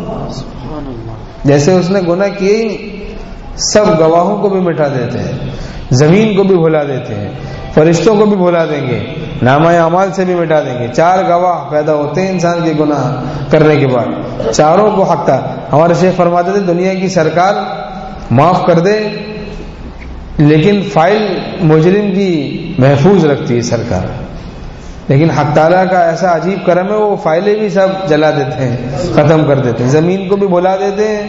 جیسے اس نے گناہ کیے ہی نہیں. سب گواہوں کو بھی مٹا دیتے ہیں، زمین کو بھی بھلا دیتے ہیں، فرشتوں کو بھی بھلا دیں گے، نامہ اعمال سے بھی مٹا دیں گے. 4 گواہ پیدا ہوتے ہیں انسان کے گناہ کرنے کے بعد، چاروں کو حقتا. ہمارے شیخ فرماتے تھے دنیا کی سرکار معاف کر دے لیکن فائل مجرم کی محفوظ رکھتی ہے سرکار، لیکن حق تعالیٰ کا ایسا عجیب کرم ہے وہ فائلیں بھی سب جلا دیتے ہیں، ختم کر دیتے ہیں، زمین کو بھی بھلا دیتے ہیں.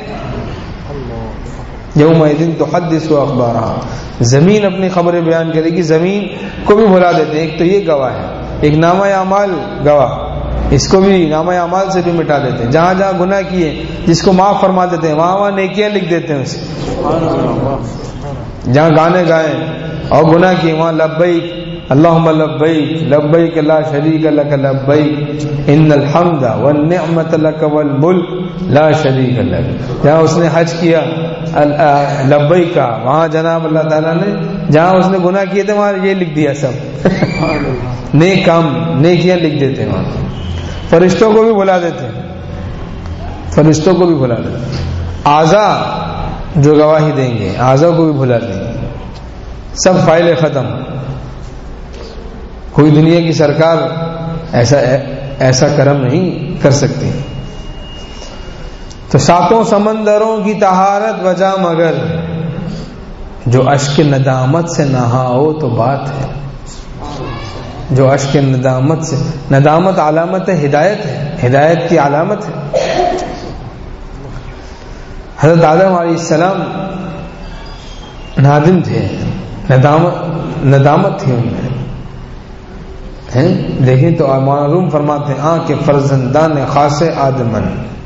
یومئذ تحدث اخبارہا، زمین اپنی خبریں بیان کرے گی، زمین کو بھی بھلا دیتے ہیں. ایک تو یہ گواہ ہے، ایک نامہ اعمال گواہ، اس کو بھی نامہ اعمال سے بھی مٹا دیتے ہیں. جہاں جہاں گناہ کیے جس کو معاف فرما دیتے ہیں، وہاں وہاں نیکیاں لکھ دیتے ہیں اسے. جہاں گانے گائے اور گناہ کیے وہاں لبیک اللہم لبیک لبیک لا شریک لک لبیک ان الحمد والنعمت لک والملک لا شریک لک. جہاں اس نے حج کیا لبیک کا، وہاں جناب اللہ تعالیٰ نے جہاں اس نے گناہ کیے تھے وہاں یہ لکھ دیا سب نیک کام نیکیاں لکھ دیتے ہیں. وہاں فرشتوں کو بھی بلا دیتے ہیں، فرشتوں کو بھی بلا دیتے ہیں. اعضاء جو گواہی دیں گے اعضاء کو بھی بلا دیں گے. سب فائلیں ختم. کوئی دنیا کی سرکار ایسا کرم نہیں کر سکتی. تو ساتوں سمندروں کی طہارت وجہ مگر جو اشک ندامت سے نہا ہو تو بات ہے. جو اشک ندامت سے، ندامت علامت ہدایت ہے، ہدایت کی علامت ہے. حضرت آدم علیہ السلام نادم تھے، ندامت تھی ان میں. دیکھیں تو معلوم فرماتے ہیں کہ فرزندان خاص آدمن،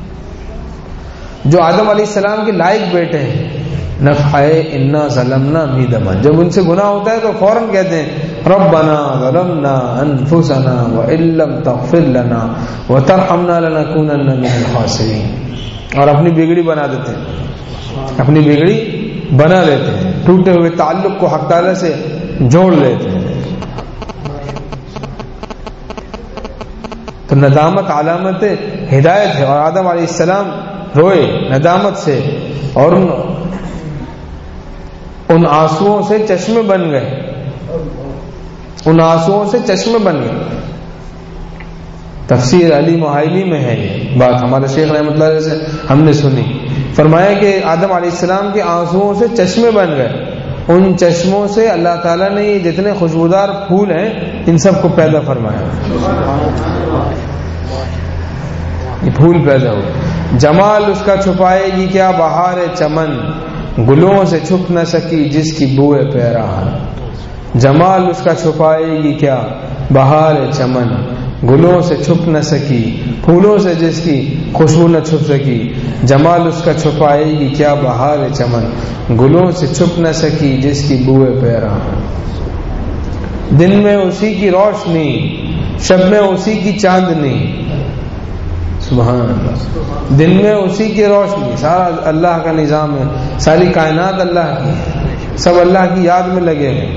جو آدم علیہ السلام کے لائق بیٹے ہیں، نفحائے انا ظلمنا میدمن، جب ان سے گناہ ہوتا ہے تو فوراً کہتے ہیں ربنا ظلمنا انفسنا وان لم تغفر لنا وترحمنا لنکونن من الخاسرین. اور اپنی بگڑی بنا دیتے ہیں، اپنی بگڑی بنا لیتے ہیں، ٹوٹے ہوئے تعلق کو حق تعالی سے جوڑ لیتے ہیں. تو ندامت علامت ہدایت ہے. اور آدم علیہ السلام روئے ندامت سے اور ان آنسوؤں سے چشمے بن گئے، ان آنسوؤں سے چشمے بن گئے. تفسیر علی محائلی میں ہے یہ بات، ہمارے شیخ رحمۃ اللہ علیہ سے ہم نے سنی. فرمایا کہ آدم علیہ السلام کے آنسوؤں سے چشمے بن گئے. ان چشموں سے اللہ تعالیٰ نے یہ جتنے خوشبودار پھول ہیں ان سب کو پیدا فرمایا. یہ پھول پیدا ہو. جمال اس کا چھپائے گی کیا بہار چمن، گلوں سے چھپ نہ سکی جس کی بوئے پیراہن. جمال اس کا چھپائے گی کیا بہار چمن، گلوں سے چھپ نہ سکی، پھولوں سے جس کی خوشبو نہ چھپ سکی. جمال اس کا چھپائے گی کیا بہار چمن، گلوں سے چھپ نہ سکی جس کی بوئے پیراہن. دن میں اسی کی روشنی، شب میں اسی کی چاندنی. سبحان اللہ. دن میں اسی کی روشنی، سارا اللہ کا نظام ہے، ساری کائنات اللہ کی ہے، سب اللہ کی یاد میں لگے ہیں.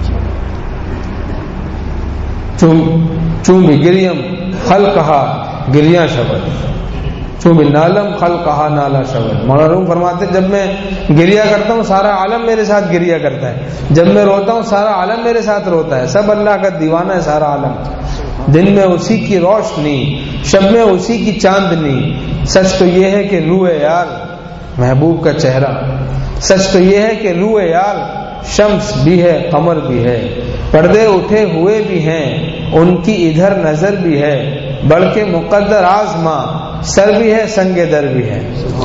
چون بھی گریم خلقہا گریاں شبد، چون بھی نالم خلقہا نالا شبد. مولانا فرماتے جب میں گریا کرتا ہوں سارا عالم میرے ساتھ گریا کرتا ہے، جب میں روتا ہوں سارا عالم میرے ساتھ روتا ہے. سب اللہ کا دیوانہ ہے سارا عالم. دن میں اسی کی روشنی، شب میں اسی کی چاندنی. سچ تو یہ ہے کہ روح یار محبوب کا چہرہ، سچ تو یہ ہے کہ روح یار شمس بھی ہے قمر بھی ہے. پردے اٹھے ہوئے بھی ہیں ان کی ادھر نظر بھی ہے، بلکہ مقدر آزماں سر بھی ہے سنگ در بھی ہے.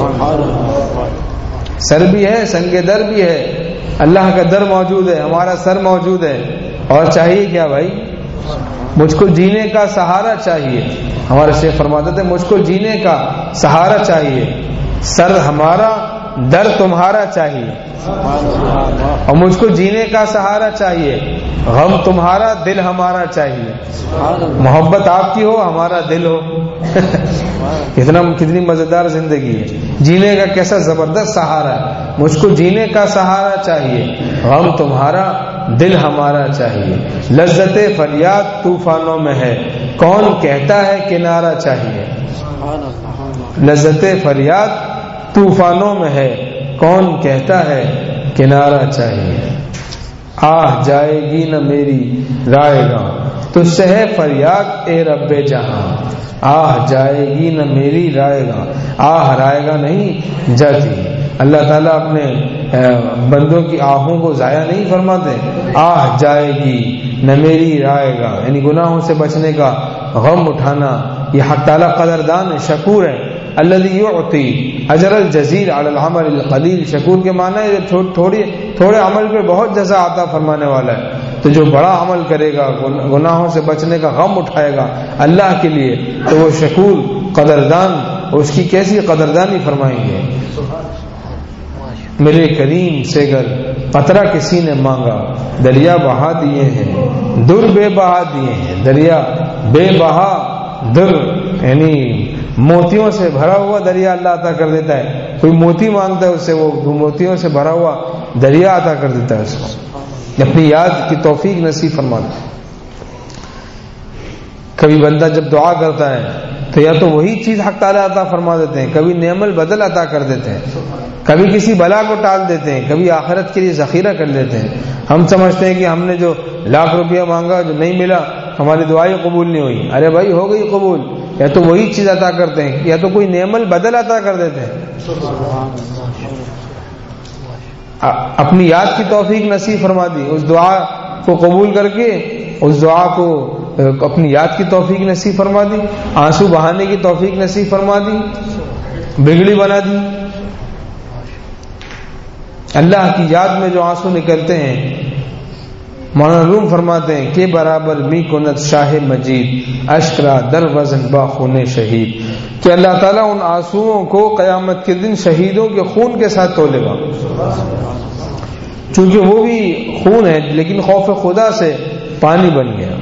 سر بھی ہے سنگ در بھی ہے. اللہ کا در موجود ہے، ہمارا سر موجود ہے. اور چاہیے کیا بھائی؟ مجھ کو جینے کا سہارا چاہیے. ہمارے شیخ فرماتے تھے مجھ کو جینے کا سہارا چاہیے، سر ہمارا در تمہارا چاہیے. اور مجھ کو جینے کا سہارا چاہیے، غم تمہارا دل ہمارا چاہیے. محبت آپ کی ہو ہمارا دل ہو. کتنی مزیدار زندگی ہے. جینے کا کیسا زبردست سہارا ہے. مجھ کو جینے کا سہارا چاہیے، غم تمہارا دل ہمارا چاہیے. لذت فریاد طوفانوں میں ہے، کون کہتا ہے کنارہ چاہیے. لذت فریاد طوفانوں میں ہے، کون کہتا ہے کنارہ چاہیے. آہ جائے گی نہ میری رائے گا تجھ سے ہے فریاد اے رب جہاں. آہ جائے گی نہ میری رائے گا، آہ رائے گا نہیں جاتی. اللہ تعالیٰ اپنے بندوں کی آہوں کو ضائع نہیں فرماتے. آہ جائے گی نہ میری رائے گا، یعنی گناہوں سے بچنے کا غم اٹھانا. یہ حق تعالیٰ قدردان ہے، شکور ہے. الذی یعطی اجر الجزیل علی العمل القلیل. شکور کے معنی ہے تھوڑے عمل پہ بہت جزا عطا فرمانے والا ہے. تو جو بڑا عمل کرے گا، گناہوں سے بچنے کا غم اٹھائے گا اللہ کے لیے، تو وہ شکور قدردان، اس کی کیسی قدردانی فرمائیں گے. میرے کریم سے گر قطرہ کسی نے مانگا، دریا بہا دیے ہیں در بے بہا دیے ہیں، دریا بے بہا در یعنی موتیوں سے بھرا ہوا دریا اللہ عطا کر دیتا ہے. کوئی موتی مانگتا ہے اس سے وہ موتیوں سے بھرا ہوا دریا عطا کر دیتا ہے اس کو. اپنی یاد کی توفیق نصیب فرماتا ہے. کبھی بندہ جب دعا کرتا ہے تو یا تو وہی چیز حق تعالیٰ عطا فرما دیتے ہیں، کبھی نعم البدل عطا کر دیتے ہیں، کبھی کسی بلا کو ٹال دیتے ہیں، کبھی آخرت کے لیے ذخیرہ کر لیتے ہیں. ہم سمجھتے ہیں کہ ہم نے جو ₹1,00,000 مانگا جو نہیں ملا ہماری دعائیں قبول نہیں ہوئی. ارے بھائی ہو گئی قبول. یا تو وہی چیز عطا کرتے ہیں یا تو کوئی نعم البدل عطا کر دیتے ہیں. اپنی یاد کی توفیق نصیب فرما دی، اس دعا کو قبول کر کے اس دعا کو اپنی یاد کی توفیق نصیب فرما دی، آنسو بہانے کی توفیق نصیب فرما دی، بگڑی بنا دی. اللہ کی یاد میں جو آنسو نکلتے ہیں، مولانا روم فرماتے ہیں کہ برابر می کنت شاہ مجید اشکرا در وزن با خون شہید، کہ اللہ تعالیٰ ان آنسوؤں کو قیامت کے دن شہیدوں کے خون کے ساتھ تولے گا. چونکہ وہ بھی خون ہے لیکن خوف خدا سے پانی بن گیا.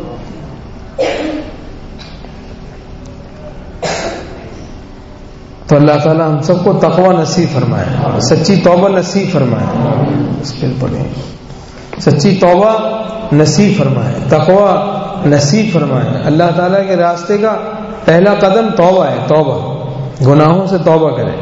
تو اللہ تعالیٰ ہم سب کو تقوی نصیب فرمائے، سچی توبہ نصیب فرمائے. اس کے پڑھیں سچی توبہ نصیب فرمائے، تقوی نصیب فرمائے. اللہ تعالیٰ کے راستے کا پہلا قدم توبہ ہے. توبہ، گناہوں سے توبہ کریں،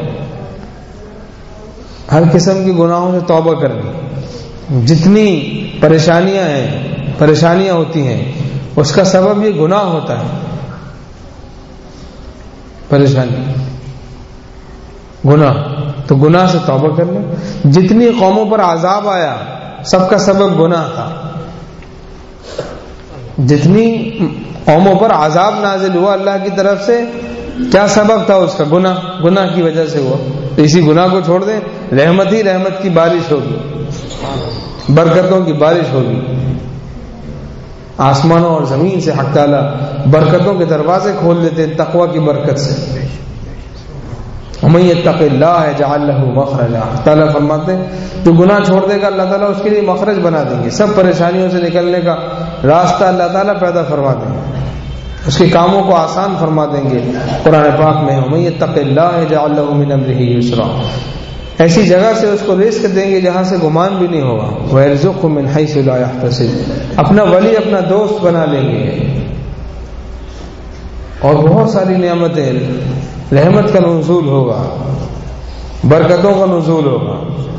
ہر قسم کی گناہوں سے توبہ کریں. جتنی پریشانیاں ہوتی ہیں اس کا سبب یہ گناہ ہوتا ہے. پریشانی گناہ، تو گناہ سے توبہ کر لیں. جتنی قوموں پر عذاب آیا سب کا سبب گناہ تھا. جتنی قوموں پر عذاب نازل ہوا اللہ کی طرف سے کیا سبب تھا اس کا؟ گناہ کی وجہ سے ہوا. اسی گناہ کو چھوڑ دیں، رحمت ہی رحمت کی بارش ہوگی، برکتوں کی بارش ہوگی. آسمانوں اور زمین سے حق تعالیٰ برکتوں کے دروازے کھول دیتے تقوی کی برکت سے. وَمَن يَتَّقِ اللَّهَ يَجْعَل لَّهُ مَخْرَجًا. تعالیٰ فرماتے ہیں جو گناہ چھوڑ دے گا اللہ تعالیٰ اس کے لیے مخرج بنا دیں گے، سب پریشانیوں سے نکلنے کا راستہ اللہ تعالیٰ پیدا فرما دیں گے، اس کے کاموں کو آسان فرما دیں گے. قرآن پاک میں وَمَن يَتَّقِ اللَّهَ يَجْعَل لَّهُ مِنْ أَمْرِهِ يُسْرًا، ایسی جگہ سے اس کو رزق دیں گے جہاں سے گمان بھی نہیں ہوگا. وَيَرْزُقْهُ مِنْ حَيْثُ لَا يَحْتَسِبُ، اپنا ولی اپنا دوست بنا لیں گے. اور بہت ساری نعمتیں، رحمت کا نزول ہوگا، برکتوں کا نزول ہوگا،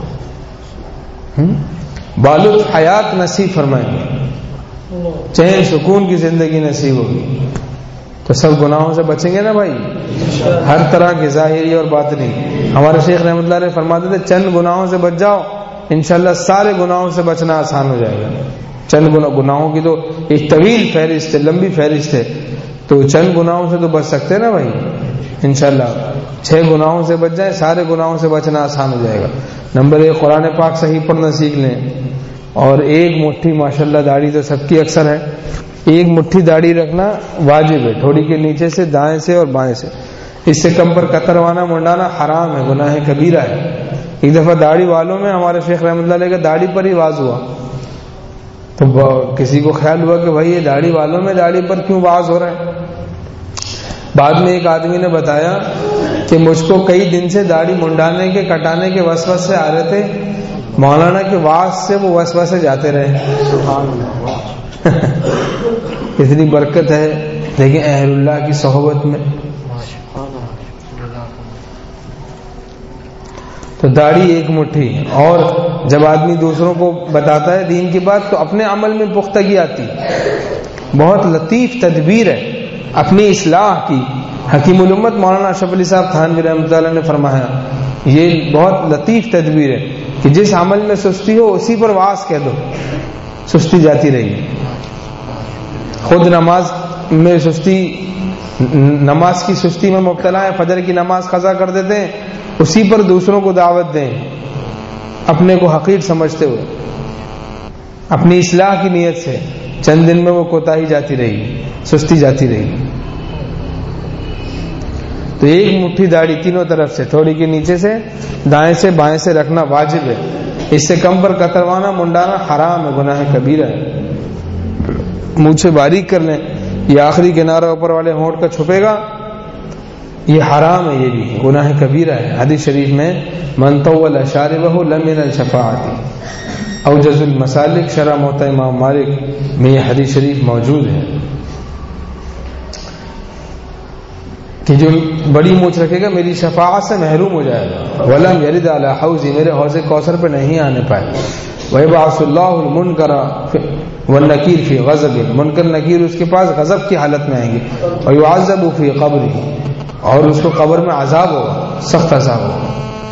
بالغ حیات نصیب فرمائیں گے، چین سکون کی زندگی نصیب ہوگی. تو سب گناہوں سے بچیں گے نا بھائی، ہر طرح کی ظاہری اور باطنی. ہمارے شیخ رحمۃ اللہ علیہ فرماتے تھے چند گناہوں سے بچ جاؤ انشاءاللہ سارے گناہوں سے بچنا آسان ہو جائے گا. چند گناہوں کی تو ایک طویل فہرست ہے، لمبی فہرست ہے، تو چند گناہوں سے تو بچ سکتے نا بھائی انشاءاللہ. 6 گناہوں سے بچ جائیں سارے گناہوں سے بچنا آسان ہو جائے گا. نمبر 1 قرآن پاک صحیح پڑھنا سیکھ لیں، اور ایک مٹھی ماشاءاللہ داڑھی تو سب کی اکثر ہے، ایک مٹھی داڑھی رکھنا واجب ہے، تھوڑی کے نیچے سے، دائیں سے اور بائیں سے. اس سے کم پر کتروانا منڈانا حرام ہے، گناہ کبیرہ ہے. ایک دفعہ داڑھی والوں میں ہمارے شیخ رحمۃ اللہ علیہ کا داڑھی پر ہی واز ہوا، تو کسی کو خیال ہوا کہ بھائی یہ داڑھی والوں میں داڑھی پر کیوں واز ہو رہا ہے. بعد میں ایک آدمی نے بتایا کہ مجھ کو کئی دن سے داڑھی منڈانے کے کٹانے کے وسوسے آ رہے تھے، مولانا کے واز سے وہ وسوسے جاتے رہے. سبحان اللہ. اتنی برکت ہے لیکن اہل اللہ کی صحبت میں. تو داڑھی ایک مٹھی. اور جب آدمی دوسروں کو بتاتا ہے دین کی بات تو اپنے عمل میں پختگی آتی. بہت لطیف تدبیر ہے اپنی اصلاح کی. حکیم الامت مولانا اشرف علی صاحب تھانوی رحمۃ اللہ نے فرمایا یہ بہت لطیف تدبیر ہے کہ جس عمل میں سستی ہو اسی پر واز کہہ دو، سستی جاتی رہے گی. خود نماز میں سستی، نماز کی سستی میں مبتلا ہے، فجر کی نماز قضا کر دیتے ہیں، اسی پر دوسروں کو دعوت دیں اپنے کو حقیر سمجھتے ہوئے، اپنی اصلاح کی نیت سے. چند دن میں وہ کوتاہی جاتی رہی، سستی جاتی رہی. تو ایک مٹھی داڑھی تینوں طرف سے، تھوڑی کے نیچے سے، دائیں سے بائیں سے رکھنا واجب ہے. اس سے کم پر کتروانا منڈانا حرام ہے، گناہ کبیرہ ہے. مونچھیں باریک کر لیں، یہ آخری کنارہ اوپر والے ہونٹ کا چھپے گا، یہ حرام ہے، یہ بھی گناہ کبیرہ ہے۔ حدیث شریف میں من طول شاربہ لم ینل شفاعتی، اوجز المسالک شرح موطا امام مالک میں یہ حدیث شریف موجود ہے کہ جو بڑی مونچھ رکھے گا میری شفاعت سے محروم ہو جائے گا۔ ولم یرد علی حوضی، میرے حوض کوثر پہ نہیں آنے پائے۔ وَيَبْعَثُ اللَّهُ الْمُنْكَرَ وَالنَّكِيرَ فِي غَضَبٍ، منکر نکیر اس کے پاس غضب کی حالت میں آئیں گے۔ وَيُعَذَّبُ فِي قَبْرِهِ، اور اس کو قبر میں عذاب ہوگا، سخت عذاب ہوگا۔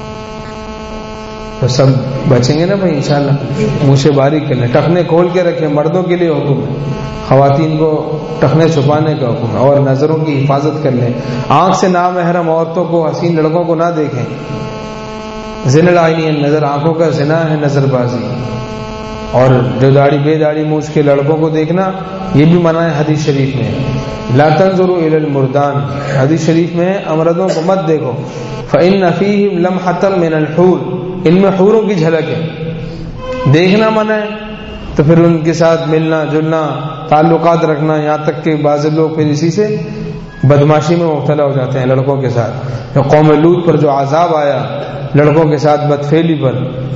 تو سب بچیں گے نا بھائی انشاءاللہ، مونچھیں باریک کر لیں، ٹخنے کھول کے رکھیں، مردوں کے لیے حکم ہے، خواتین کو ٹخنے چھپانے کا حکم ہے، اور نظروں کی حفاظت کر لیں، آنکھ سے نامحرم عورتوں کو، حسین لڑکوں کو نہ دیکھیں۔ زنا العینی النظر، آنکھوں کا زنا ہے نظر بازی، اور جو داڑھی بے داڑھی مونچھ کے لڑکوں کو دیکھنا یہ بھی منع ہے حدیث شریف میں۔ لا تنظروا الی المردان، حدیث شریف میں امردوں کو مت دیکھو، فإن فیہم لمحة من الحور، ان میں حوروں کی جھلک ہے، دیکھنا منع ہے، تو پھر ان کے ساتھ ملنا جلنا، تعلقات رکھنا، یہاں تک کہ بعض لوگ پھر اسی سے بدماشی میں مبتلا ہو جاتے ہیں لڑکوں کے ساتھ۔ قوم لوط پر جو عذاب آیا لڑکوں کے ساتھ بدفعلی پر،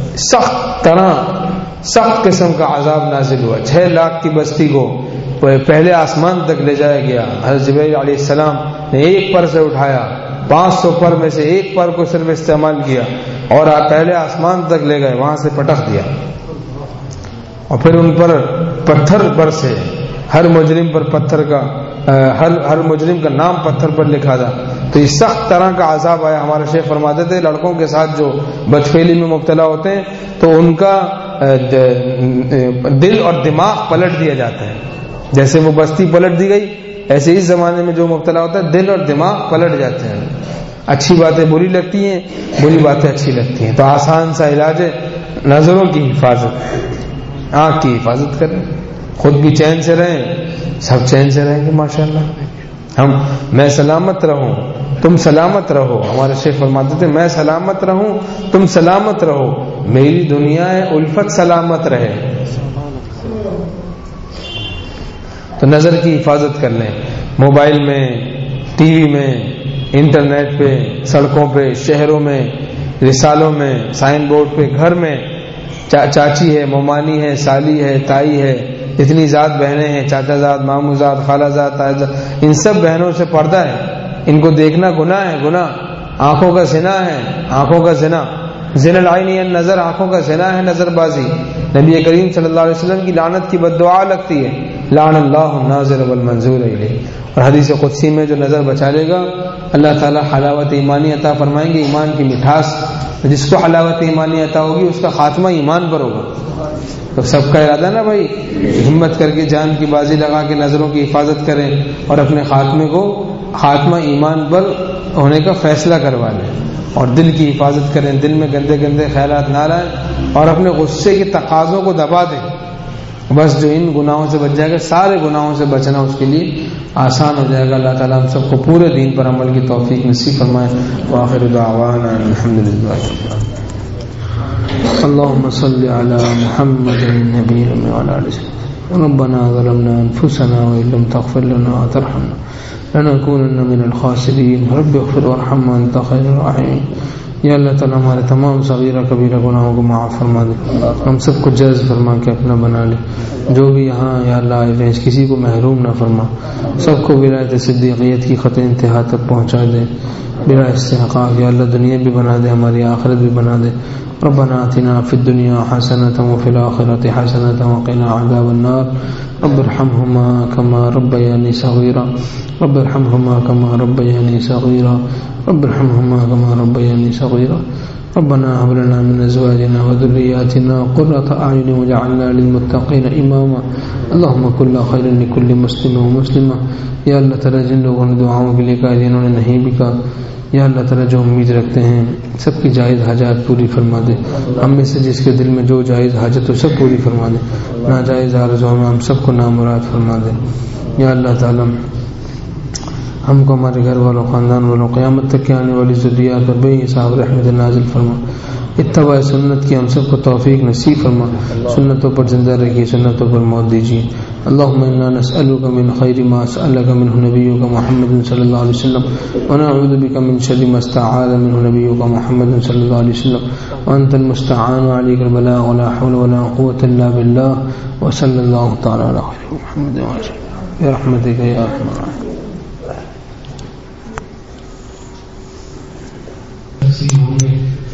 سخت قسم کا عذاب نازل ہوا، 6 لاکھ کی بستی کو پہلے آسمان تک لے جایا گیا۔ حضرت جبرائیل علیہ السلام نے ایک پر سے اٹھایا، 500 پر میں سے ایک پر کو صرف استعمال کیا، اور پہلے آسمان تک لے گئے، وہاں سے پٹخ دیا، اور پھر ان پر پتھر پر سے ہر مجرم پر پتھر کا ہر مجرم کا نام پتھر پر لکھا تھا۔ تو یہ سخت طرح کا عذاب آیا۔ ہمارے شیخ فرماتے تھے لڑکوں کے ساتھ جو بدفعلی میں مبتلا ہوتے ہیں تو ان کا دل اور دماغ پلٹ دیا جاتا ہے، جیسے وہ بستی پلٹ دی گئی ایسے اس زمانے میں جو مبتلا ہوتا ہے دل اور دماغ پلٹ جاتے ہیں، اچھی باتیں بری لگتی ہیں، بری باتیں اچھی لگتی ہیں۔ تو آسان سا علاج ہے نظروں کی حفاظت، آنکھ کی حفاظت کریں، خود بھی چین سے رہیں، سب چین سے رہیں گے ماشاءاللہ۔ میں سلامت رہوں تم سلامت رہو، ہمارے شیخ فرماتے تھے میں سلامت رہوں تم سلامت رہو، میری دنیا الفت سلامت رہے۔ تو نظر کی حفاظت کر لیں، موبائل میں، ٹی وی میں، انٹرنیٹ پہ، سڑکوں پہ، شہروں میں، رسالوں میں، سائن بورڈ پہ، گھر میں چاچی ہے، ممانی ہے، سالی ہے، تائی ہے، جتنی ذات بہنیں ہیں، چاچا ذات، مامو ذات، خالہ ذات، تایا ذات، ان سب بہنوں سے پردہ ہے، ان کو دیکھنا گناہ ہے، گناہ، آنکھوں کا زنا ہے، آنکھوں کا زنا، زنا العینی النظر، آنکھوں کا زنا ہے نظر بازی۔ نبی کریم صلی اللہ علیہ وسلم کی لعنت کی بد دعا لگتی ہے، لعن اللہ الناظر والمنظور الیہ، اور حدیث قدسی میں جو نظر بچا لے گا اللہ تعالیٰ حلاوت ایمانی عطا فرمائیں گے، ایمان کی مٹھاس، جس کو حلاوت ایمانی عطا ہوگی اس کا خاتمہ ایمان پر ہوگا۔ تو سب کا ارادہ نا بھائی، ہمت کر کے جان کی بازی لگا کے نظروں کی حفاظت کریں اور اپنے خاتمے کو خاتمہ ایمان پر ہونے کا فیصلہ کروا لیں، اور دل کی حفاظت کریں، دل میں گندے گندے خیالات نہ لائیں، اور اپنے غصے کے تقاضوں کو دبا دیں۔ بس جو ان گناہوں سے بچ جائے گا، سارے گناہوں سے بچنا اس کے لیے آسان ہو جائے گا۔ اللہ تعالیٰ ہم سب کو پورے دین پر عمل کی توفیق نصیب فرمائے۔ وآخر دعوانا الحمدللہ۔ اللهم صل على محمد النبي وعلى آله وسلم۔ ربنا ظلمنا أنفسنا وإن لم تغفر لنا وترحمنا لنكونن من الخاسرين۔ رب اغفر وارحم وأنت خير الراحمين۔ یا اللہ تعالیٰ ہمارے تمام صغیرہ کبیرہ گناہوں کو معاف فرما دے، ہم سب کو جذب فرما کے اپنا بنا لے، جو بھی یہاں یا اللہ آئے ہیں کسی کو محروم نہ فرما، سب کو ولایت صدیقیت کی خط انتہا تک پہنچا دے بلا استحقاق۔ یا اللہ دنیا بھی بنا دے، ہماری آخرت بھی بنا دے۔ ربنا آتنا فی الدنیا حسنة وفی الآخرة حسنة وقنا عذاب النار۔ رب ارحمهما كما ربياني صغيرا، رب ارحمهما كما ربياني صغيرا، رب ارحمهما كما ربياني صغيرا۔ ربنا هب لنا من ازواجنا وذرياتنا قرة اعين واجعلنا للمتقين اماما۔ اللهم كل خير لكل مسلم ومسلمة۔ یا اللہ تعالیٰ جن لوگوں نے دعاؤں کے لیے کہا، جنہوں نے نہیں بھی کہا، یا اللہ تعالیٰ جو امید رکھتے ہیں سب کی جائز حاجات پوری فرما دے، ہم میں سے جس کے دل میں جو جائز حاجت ہو سب پوری فرما دے، ناجائز آرزوؤں میں ہم سب کو نامراد فرما دے۔ یا اللہ تعالیٰ ہم کو، ہمارے گھر والوں، خاندان والوں، قیامت تک کے آنے والی ذریات پر بے حساب رحمت نازل فرما۔ اتباع سنت کی ہم سب کو توفیق نصیب فرما، سنتوں پر زندہ رکھیے، سنتوں پر موت دیجیے۔ اللهم انا نسألك من خير ما سألك منه نبيك محمد صلى الله عليه وسلم، ونعوذ بك من شر ما استعاذ منه نبيك محمد صلى الله عليه وسلم، وأنت المستعان وعليك البلاغ ولا حول ولا قوة إلا بالله، وصلى الله تعالى على خير محمد وعلى آله برحمتك يا أرحم الراحمين۔